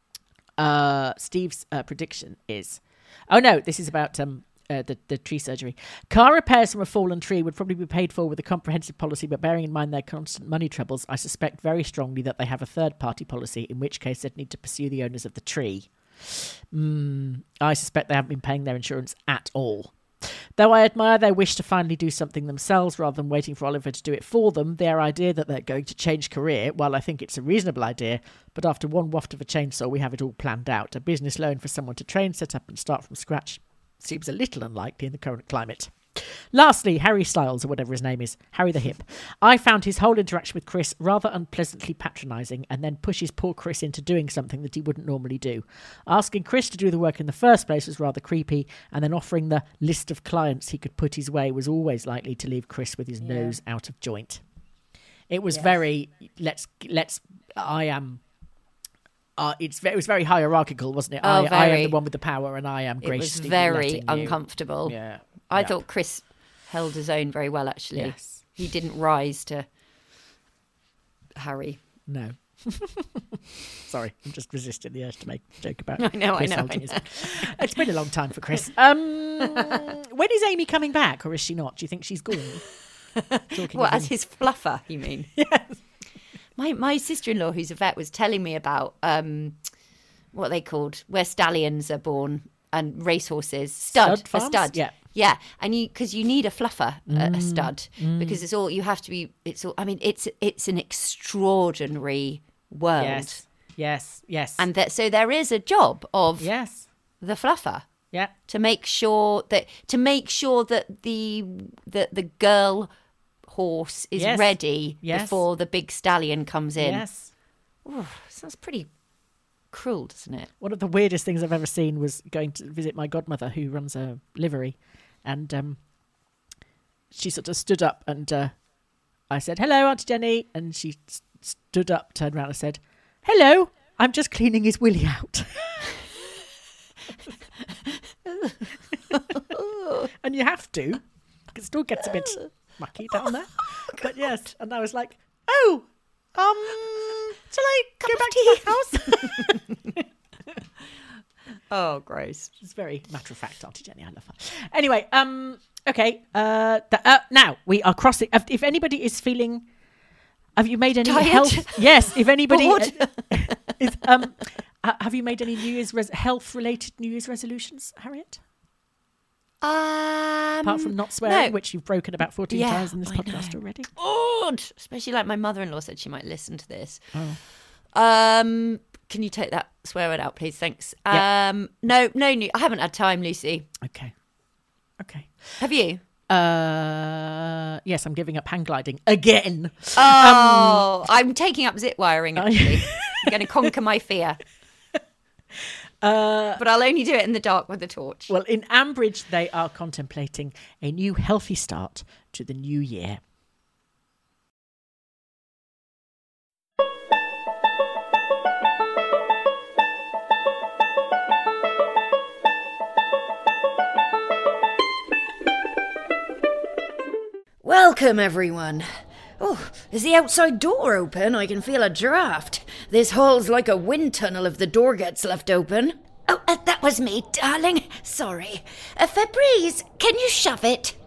uh Steve's uh, prediction is, oh no, this is about um uh, the the tree surgery. Car repairs from a fallen tree would probably be paid for with a comprehensive policy, but bearing in mind their constant money troubles, I suspect very strongly that they have a third party policy, in which case they'd need to pursue the owners of the tree. Mm, I suspect they haven't been paying their insurance at all. Though I admire their wish to finally do something themselves rather than waiting for Oliver to do it for them, their idea that they're going to change career, while I think it's a reasonable idea, but after one waft of a chainsaw we have it all planned out. A business loan for someone to train, set up and start from scratch seems a little unlikely in the current climate. Lastly, Harry Styles, or whatever his name is, Harry the Hip. I found his whole interaction with Chris rather unpleasantly patronising, and then pushes poor Chris into doing something that he wouldn't normally do. Asking Chris to do the work in the first place was rather creepy, and then offering the list of clients he could put his way was always likely to leave Chris with his Yeah. nose out of joint. It was Yes. very, let's, let's, I am... Uh, it's it was very hierarchical, wasn't it? Oh, I, I am very. the one with the power, and I am It was graciously very letting you. uncomfortable. Yeah, I yeah. thought Chris held his own very well, actually. Yes. He didn't rise to Harry. No. Sorry, I'm just resisting the urge to make a joke about I know, I Chris know, holding I his- know. It's been a long time for Chris. Um, when is Amy coming back, or is she not? Do you think she's gone? Talking What, of as him. his fluffer, you mean? Yes. My my sister-in-law, who's a vet, was telling me about um, what are they called, where stallions are born and racehorses. Stud, Stud a farms? stud. Yeah. Yeah, and you because you need a fluffer, a, Mm. a stud, because it's all you have to be. It's all. I mean, it's it's an extraordinary world, Yes. Yes. Yes. and that so there is a job of yes. the fluffer Yeah. to make sure that to make sure that the the the girl horse is Yes. ready Yes. before the big stallion comes in. Yes. Ooh, sounds pretty cruel, doesn't it? One of the weirdest things I've ever seen was going to visit my godmother, who runs a livery, and um, she sort of stood up, and uh, I said, "Hello, Auntie Jenny," and she st- stood up, turned around, and said, "Hello, I'm just cleaning his willy out." And you have to. It still gets a bit mucky down there. But yes, and I was like, "Oh, um, shall I go back to the house?" Oh, gross. It's very matter of fact, Auntie Jenny. I love her. Anyway, um, okay. Uh, the, uh, now we are crossing. If, if anybody is feeling, have you made any Tired? health? Yes. If anybody Bored? uh, is, um, uh, have you made any New Year's res- health-related New Year's resolutions, Harriet? Um, Apart from not swearing, no. which you've broken about fourteen Yeah, times in this I podcast know. already. Odd, especially like my mother-in-law said she might listen to this. Oh. Um, can you take that swear word out, please? Thanks. Yeah. Um, no, no, new. I haven't had time, Lucy. Okay. Okay. Have you? Uh, yes, I'm giving up hang gliding again. Oh, I'm taking up zip wiring. Oh, Actually, I'm going to conquer my fear. Uh, But I'll only do it in the dark with a torch. well, in Ambridge, they are contemplating a new healthy start to the new year. Welcome, everyone. Oh, is the outside door open? I can feel a draft. This hall's like a wind tunnel if the door gets left open. Oh, uh, that was me, darling. Sorry. Uh, Fabrice, can you shove it?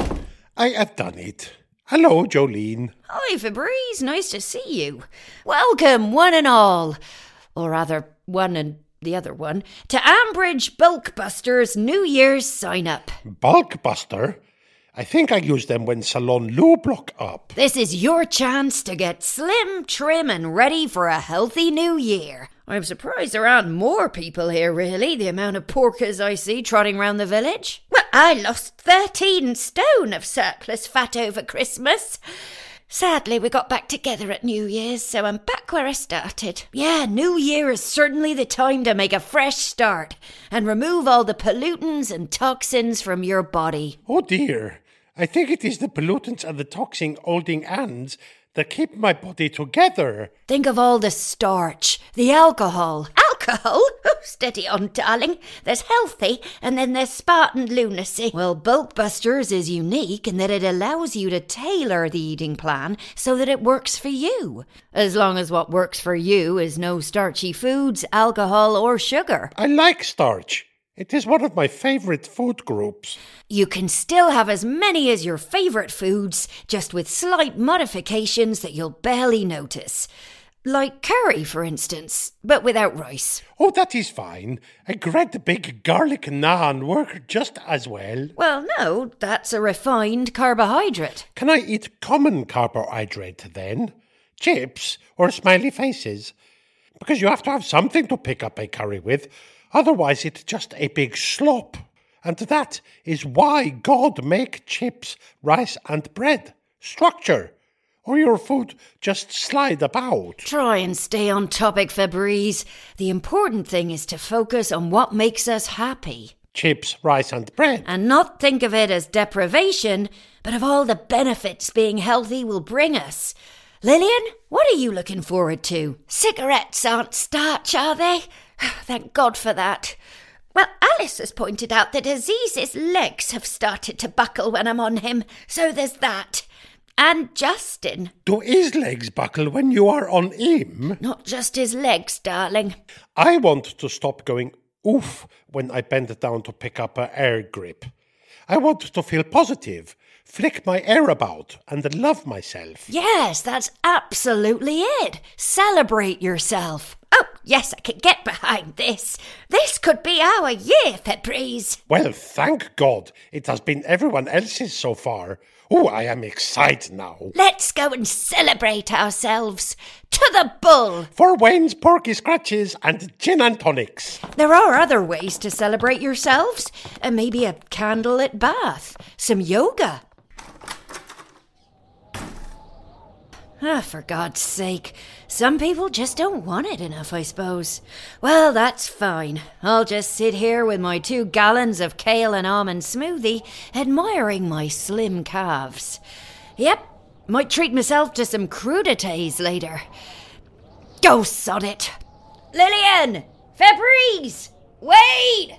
I have done it. Hello, Jolene. Hi, Fabrice. Nice to see you. Welcome, one and all. Or rather, one and the other one, to Ambridge Bulkbusters New Year's sign-up. Bulkbuster? I think I used them when Salon Lou broke up. This is your chance to get slim, trim, and ready for a healthy new year. I'm surprised there aren't more people here, really, the amount of porkers I see trotting round the village. Well, I lost thirteen stone of surplus fat over Christmas. Sadly, we got back together at New Year's, so I'm back where I started. Yeah, New Year is certainly the time to make a fresh start and remove all the pollutants and toxins from your body. Oh dear. I think it is the pollutants and the toxin holding hands that keep my body together. Think of all the starch, the alcohol. Alcohol? Oh, steady on, darling. There's healthy, and then there's Spartan lunacy. Well, Bulkbusters is unique in that it allows you to tailor the eating plan so that it works for you. As long as what works for you is no starchy foods, alcohol, or sugar. I like starch. It is one of my favourite food groups. You can still have as many as your favourite foods, just with slight modifications that you'll barely notice. Like curry, for instance, but without rice. Oh, that is fine. A great big garlic naan work just as well. Well, no, that's a refined carbohydrate. Can I eat common carbohydrate then? Chips or smiley faces? Because you have to have something to pick up a curry with. Otherwise, it's just a big slop. And that is why God make chips, rice and bread. Structure. Or your food just slide about. Try and stay on topic, Fabrice. The important thing is to focus on what makes us happy. Chips, rice and bread. And not think of it as deprivation, but of all the benefits being healthy will bring us. Lillian, what are you looking forward to? Cigarettes aren't starch, are they? Thank God for that. Well, Alice has pointed out that Aziz's legs have started to buckle when I'm on him, so there's that. And Justin. Do his legs buckle when you are on him? Not just his legs, darling. I want to stop going oof when I bend down to pick up a air grip. I want to feel positive, flick my hair about, and love myself. Yes, that's absolutely it. Celebrate yourself. Oh, yes, I can get behind this. This could be our year, Fabrice. Well, thank God. It has been everyone else's so far. Oh, I am excited now. Let's go and celebrate ourselves. To the bull. For Wayne's porky scratches and gin and tonics. There are other ways to celebrate yourselves. Uh, maybe a candlelit bath. Some yoga. Ah, for God's sake. Some people just don't want it enough, I suppose. Well, that's fine. I'll just sit here with my two gallons of kale and almond smoothie, admiring my slim calves. Yep, might treat myself to some crudités later. Go sod it. Lillian! Fabrice! Wait!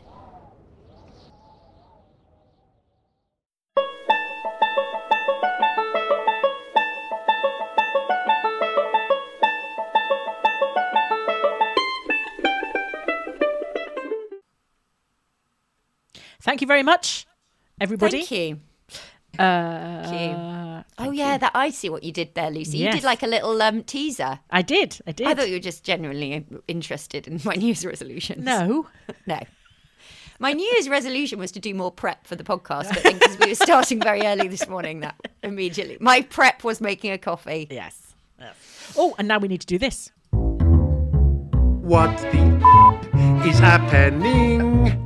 Thank you very much, everybody. Thank you. Uh, Thank you. Oh, thank yeah, you. that I see what you did there, Lucy. You Yes. did like a little um, teaser. I did. I did. I thought you were just genuinely interested in my New Year's resolutions. No. No. My New Year's resolution was to do more prep for the podcast, but then because we were starting very early this morning, that immediately... My prep was making a coffee. Yes. yes. Oh, and now we need to do this. What the is happening?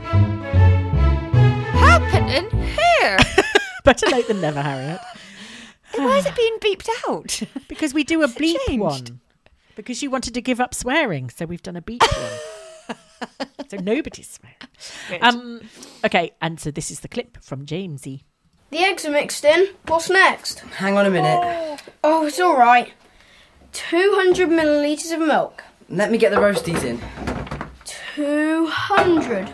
Happening here? Better late than never, Harriet. Why is it being beeped out? Because we do a Has it bleep changed? one. Because you wanted to give up swearing, so we've done a beep one. So nobody's swearing. Good. Um, okay, and so this is the clip from Jamesy. The eggs are mixed in. What's next? Hang on a minute. Oh, it's all right. two hundred millilitres of milk. Let me get the roasties in. two hundred.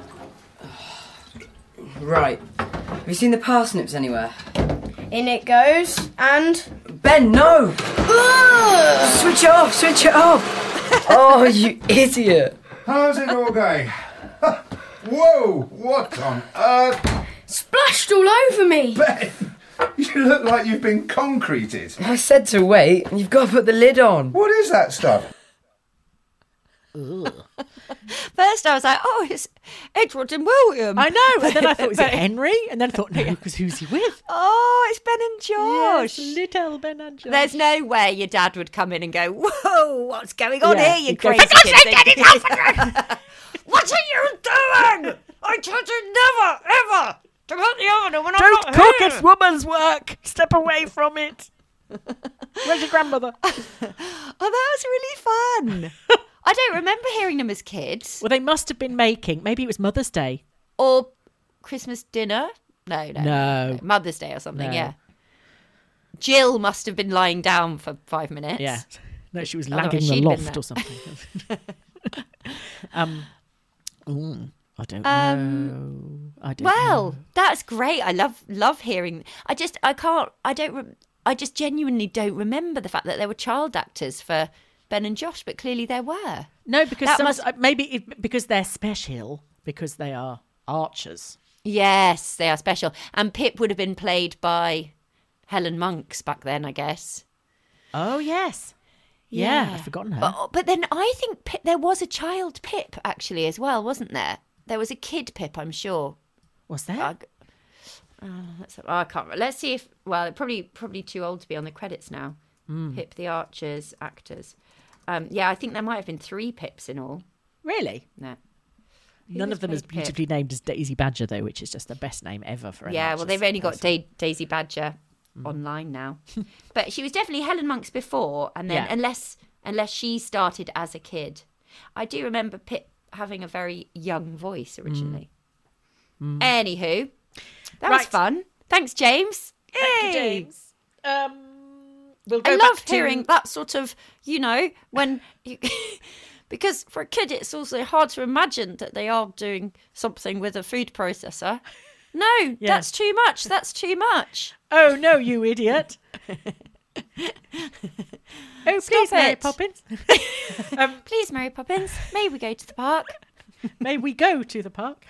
Right. Have you seen the parsnips anywhere? In it goes, and... Ben, no! Switch it off, switch it off! Oh, you idiot! How's it all going? Whoa! What on earth? Splashed all over me! Ben, you look like you've been concreted. I said to wait, and you've got to put the lid on. What is that stuff? First I was like, oh, it's Edward and William. I know, and then I thought, was it But- Henry? And then I thought, no, because who's he with? Oh, it's Ben and Josh. Yes, little Ben and Josh. There's no way your dad would come in and go, whoa, what's going on Yeah, here, you he'd go, crazy "For kid. God's sake, Daddy, help her!" What are you doing? I told you never, ever to put the oven on when I'm Don't not cook, here. it's woman's work. Step away from it. Where's your grandmother? Oh, that was really fun. I don't remember hearing them as kids. Well, they must have been making, maybe it was Mother's Day. Or Christmas dinner. No, no. No. Mother's Day or something, No. yeah. Jill must have been lying down for five minutes. Yeah. No, she was Otherwise lagging the she'd been loft there. or something. um, mm, I don't Um, know. I don't Well, know. that's great. I love love hearing. I just I can't. I don't. Re- I just genuinely don't remember the fact that there were child actors for Ben and Josh, but clearly there were. No, because That some, must- uh, maybe it, because they're special, because they are archers. Yes, they are special. And Pip would have been played by Helen Monks back then, I guess. Oh, yes. Yeah, I'd forgotten her. But, but then I think Pip, there was a child Pip actually as well, wasn't there? There was a kid Pip, I'm sure. Was there? Uh, uh, let's, oh, I can't. Let's see if. Well, probably probably too old to be on the credits now. Mm. Pip the Archers actors. Um, yeah, I think there might have been three Pips in all. Really? No. None Who's of them is played Pip? beautifully named as Daisy Badger, though, which is just the best name ever for an Yeah, well, archer's they've only got person. da- Daisy Badger online now, but she was definitely Helen Monks before, and then Yeah. unless unless she started as a kid, I do remember Pip having a very young voice originally. Anywho, that was Right. fun. Thanks, James. Thank you, Yay. James. Um, we'll go I back love to... hearing that sort of, you know, when you, because for a kid it's also hard to imagine that they are doing something with a food processor. No, Yeah. that's too much. That's too much. Oh, no, you idiot. Oh, please, Mary it. Poppins. Please, Mary Poppins, may we go to the park? May we go to the park?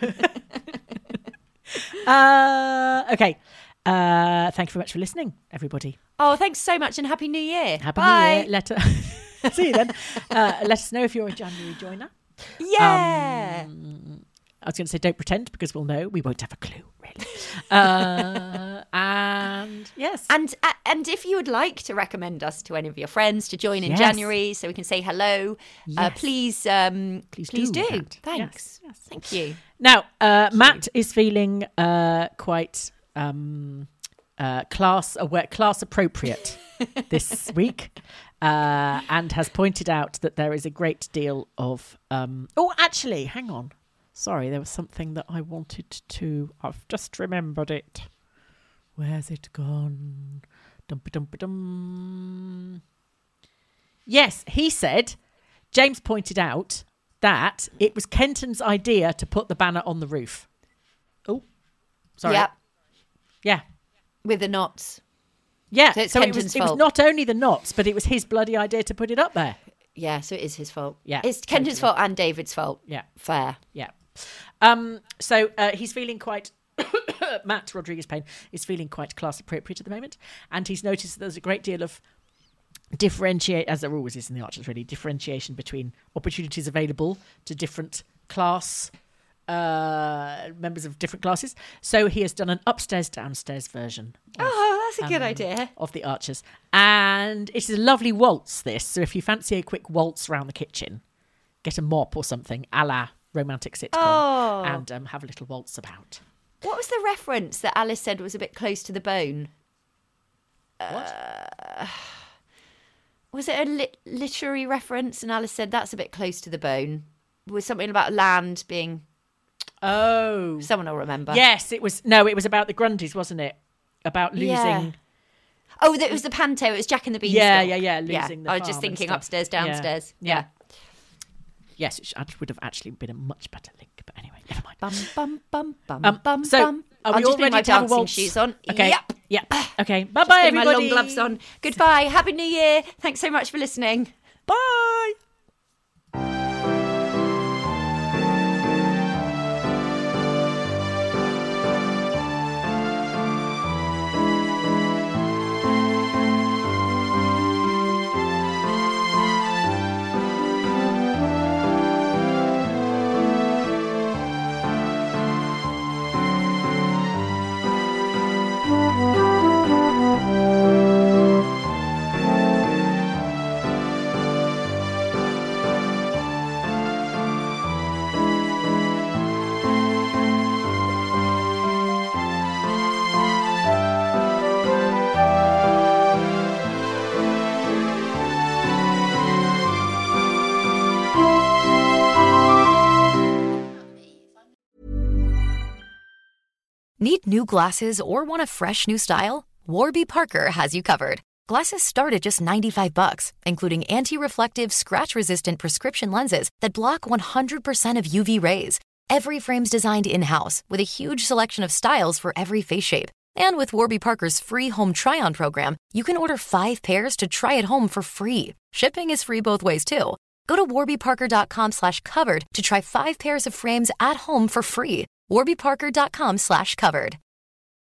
uh, okay. Uh, thank you very much for listening, everybody. Oh, thanks so much and Happy New Year. Happy Bye. New Year. Let us see you then. Uh, let us know if you're a January joiner. Yeah. Um, I was going to say don't pretend because we'll know. We won't have a clue, really. Uh, and yes. And uh, and if you would like to recommend us to any of your friends to join in Yes. January so we can say hello, uh, Yes. please um, Please please do do. that. Thanks. Yes, yes. Thank you. Now, uh, Matt is feeling uh, quite um, uh, class aware, class appropriate this week, uh, and has pointed out that there is a great deal of. Um, oh, actually, hang on. Sorry, there was something that I wanted to. I've just remembered it. Where's it gone? Dum dum dum. Yes, he said. James pointed out that it was Kenton's idea to put the banner on the roof. Oh, sorry. Yeah. Yeah. With the knots. Yeah. So it's so it Kenton's was, it was fault. not only the knots, but it was his bloody idea to put it up there. Yeah, so it is his fault. Yeah. It's Kenton's totally. fault and David's fault. Yeah. Fair. Yeah. Um, so uh, he's feeling quite... Matt Rodriguez Payne is feeling quite class appropriate at the moment. And he's noticed that there's a great deal of differentiate, as there always is in the Archers, really, differentiation between opportunities available to different class uh, members of different classes. So he has done an upstairs downstairs version of, Oh, that's a good um, idea. of the Archers, and it's a lovely waltz, this. So if you fancy a quick waltz around the kitchen, get a mop or something a la romantic sitcom, Oh. and um, have a little waltz about. What was the reference that Alice said was a bit close to the bone? What? Uh, was it a lit- literary reference? And Alice said that's a bit close to the bone. Was something about land being... Oh. Someone will remember. Yes, it was. No, it was about the Grundys, wasn't it? About losing... Yeah. Oh, it was the panto. It was Jack and the Beanstalk. Yeah, yeah, yeah, losing the I was just farm and thinking stuff. upstairs, Yeah. downstairs. Yeah. Yeah. Yes, it should- would have actually been a much better link. But anyway, never mind. Bum, bum, bum, bum, Um, bum, so, bum. are I'll we just all put ready my to have a dancing waltz? shoes on. Okay. Yep. Yep. Okay. Just Bye-bye, put my everybody. long gloves on. Goodbye. Happy New Year. Thanks so much for listening. Bye. Need new glasses or want a fresh new style? Warby Parker has you covered. Glasses start at just ninety-five bucks, including anti-reflective, scratch-resistant prescription lenses that block one hundred percent of U V rays. Every frame's designed in-house with a huge selection of styles for every face shape. And with Warby Parker's free home try-on program, you can order five pairs to try at home for free. Shipping is free both ways, too. Go to warbyparker.com slash covered to try five pairs of frames at home for free. warbyparker.com slash covered.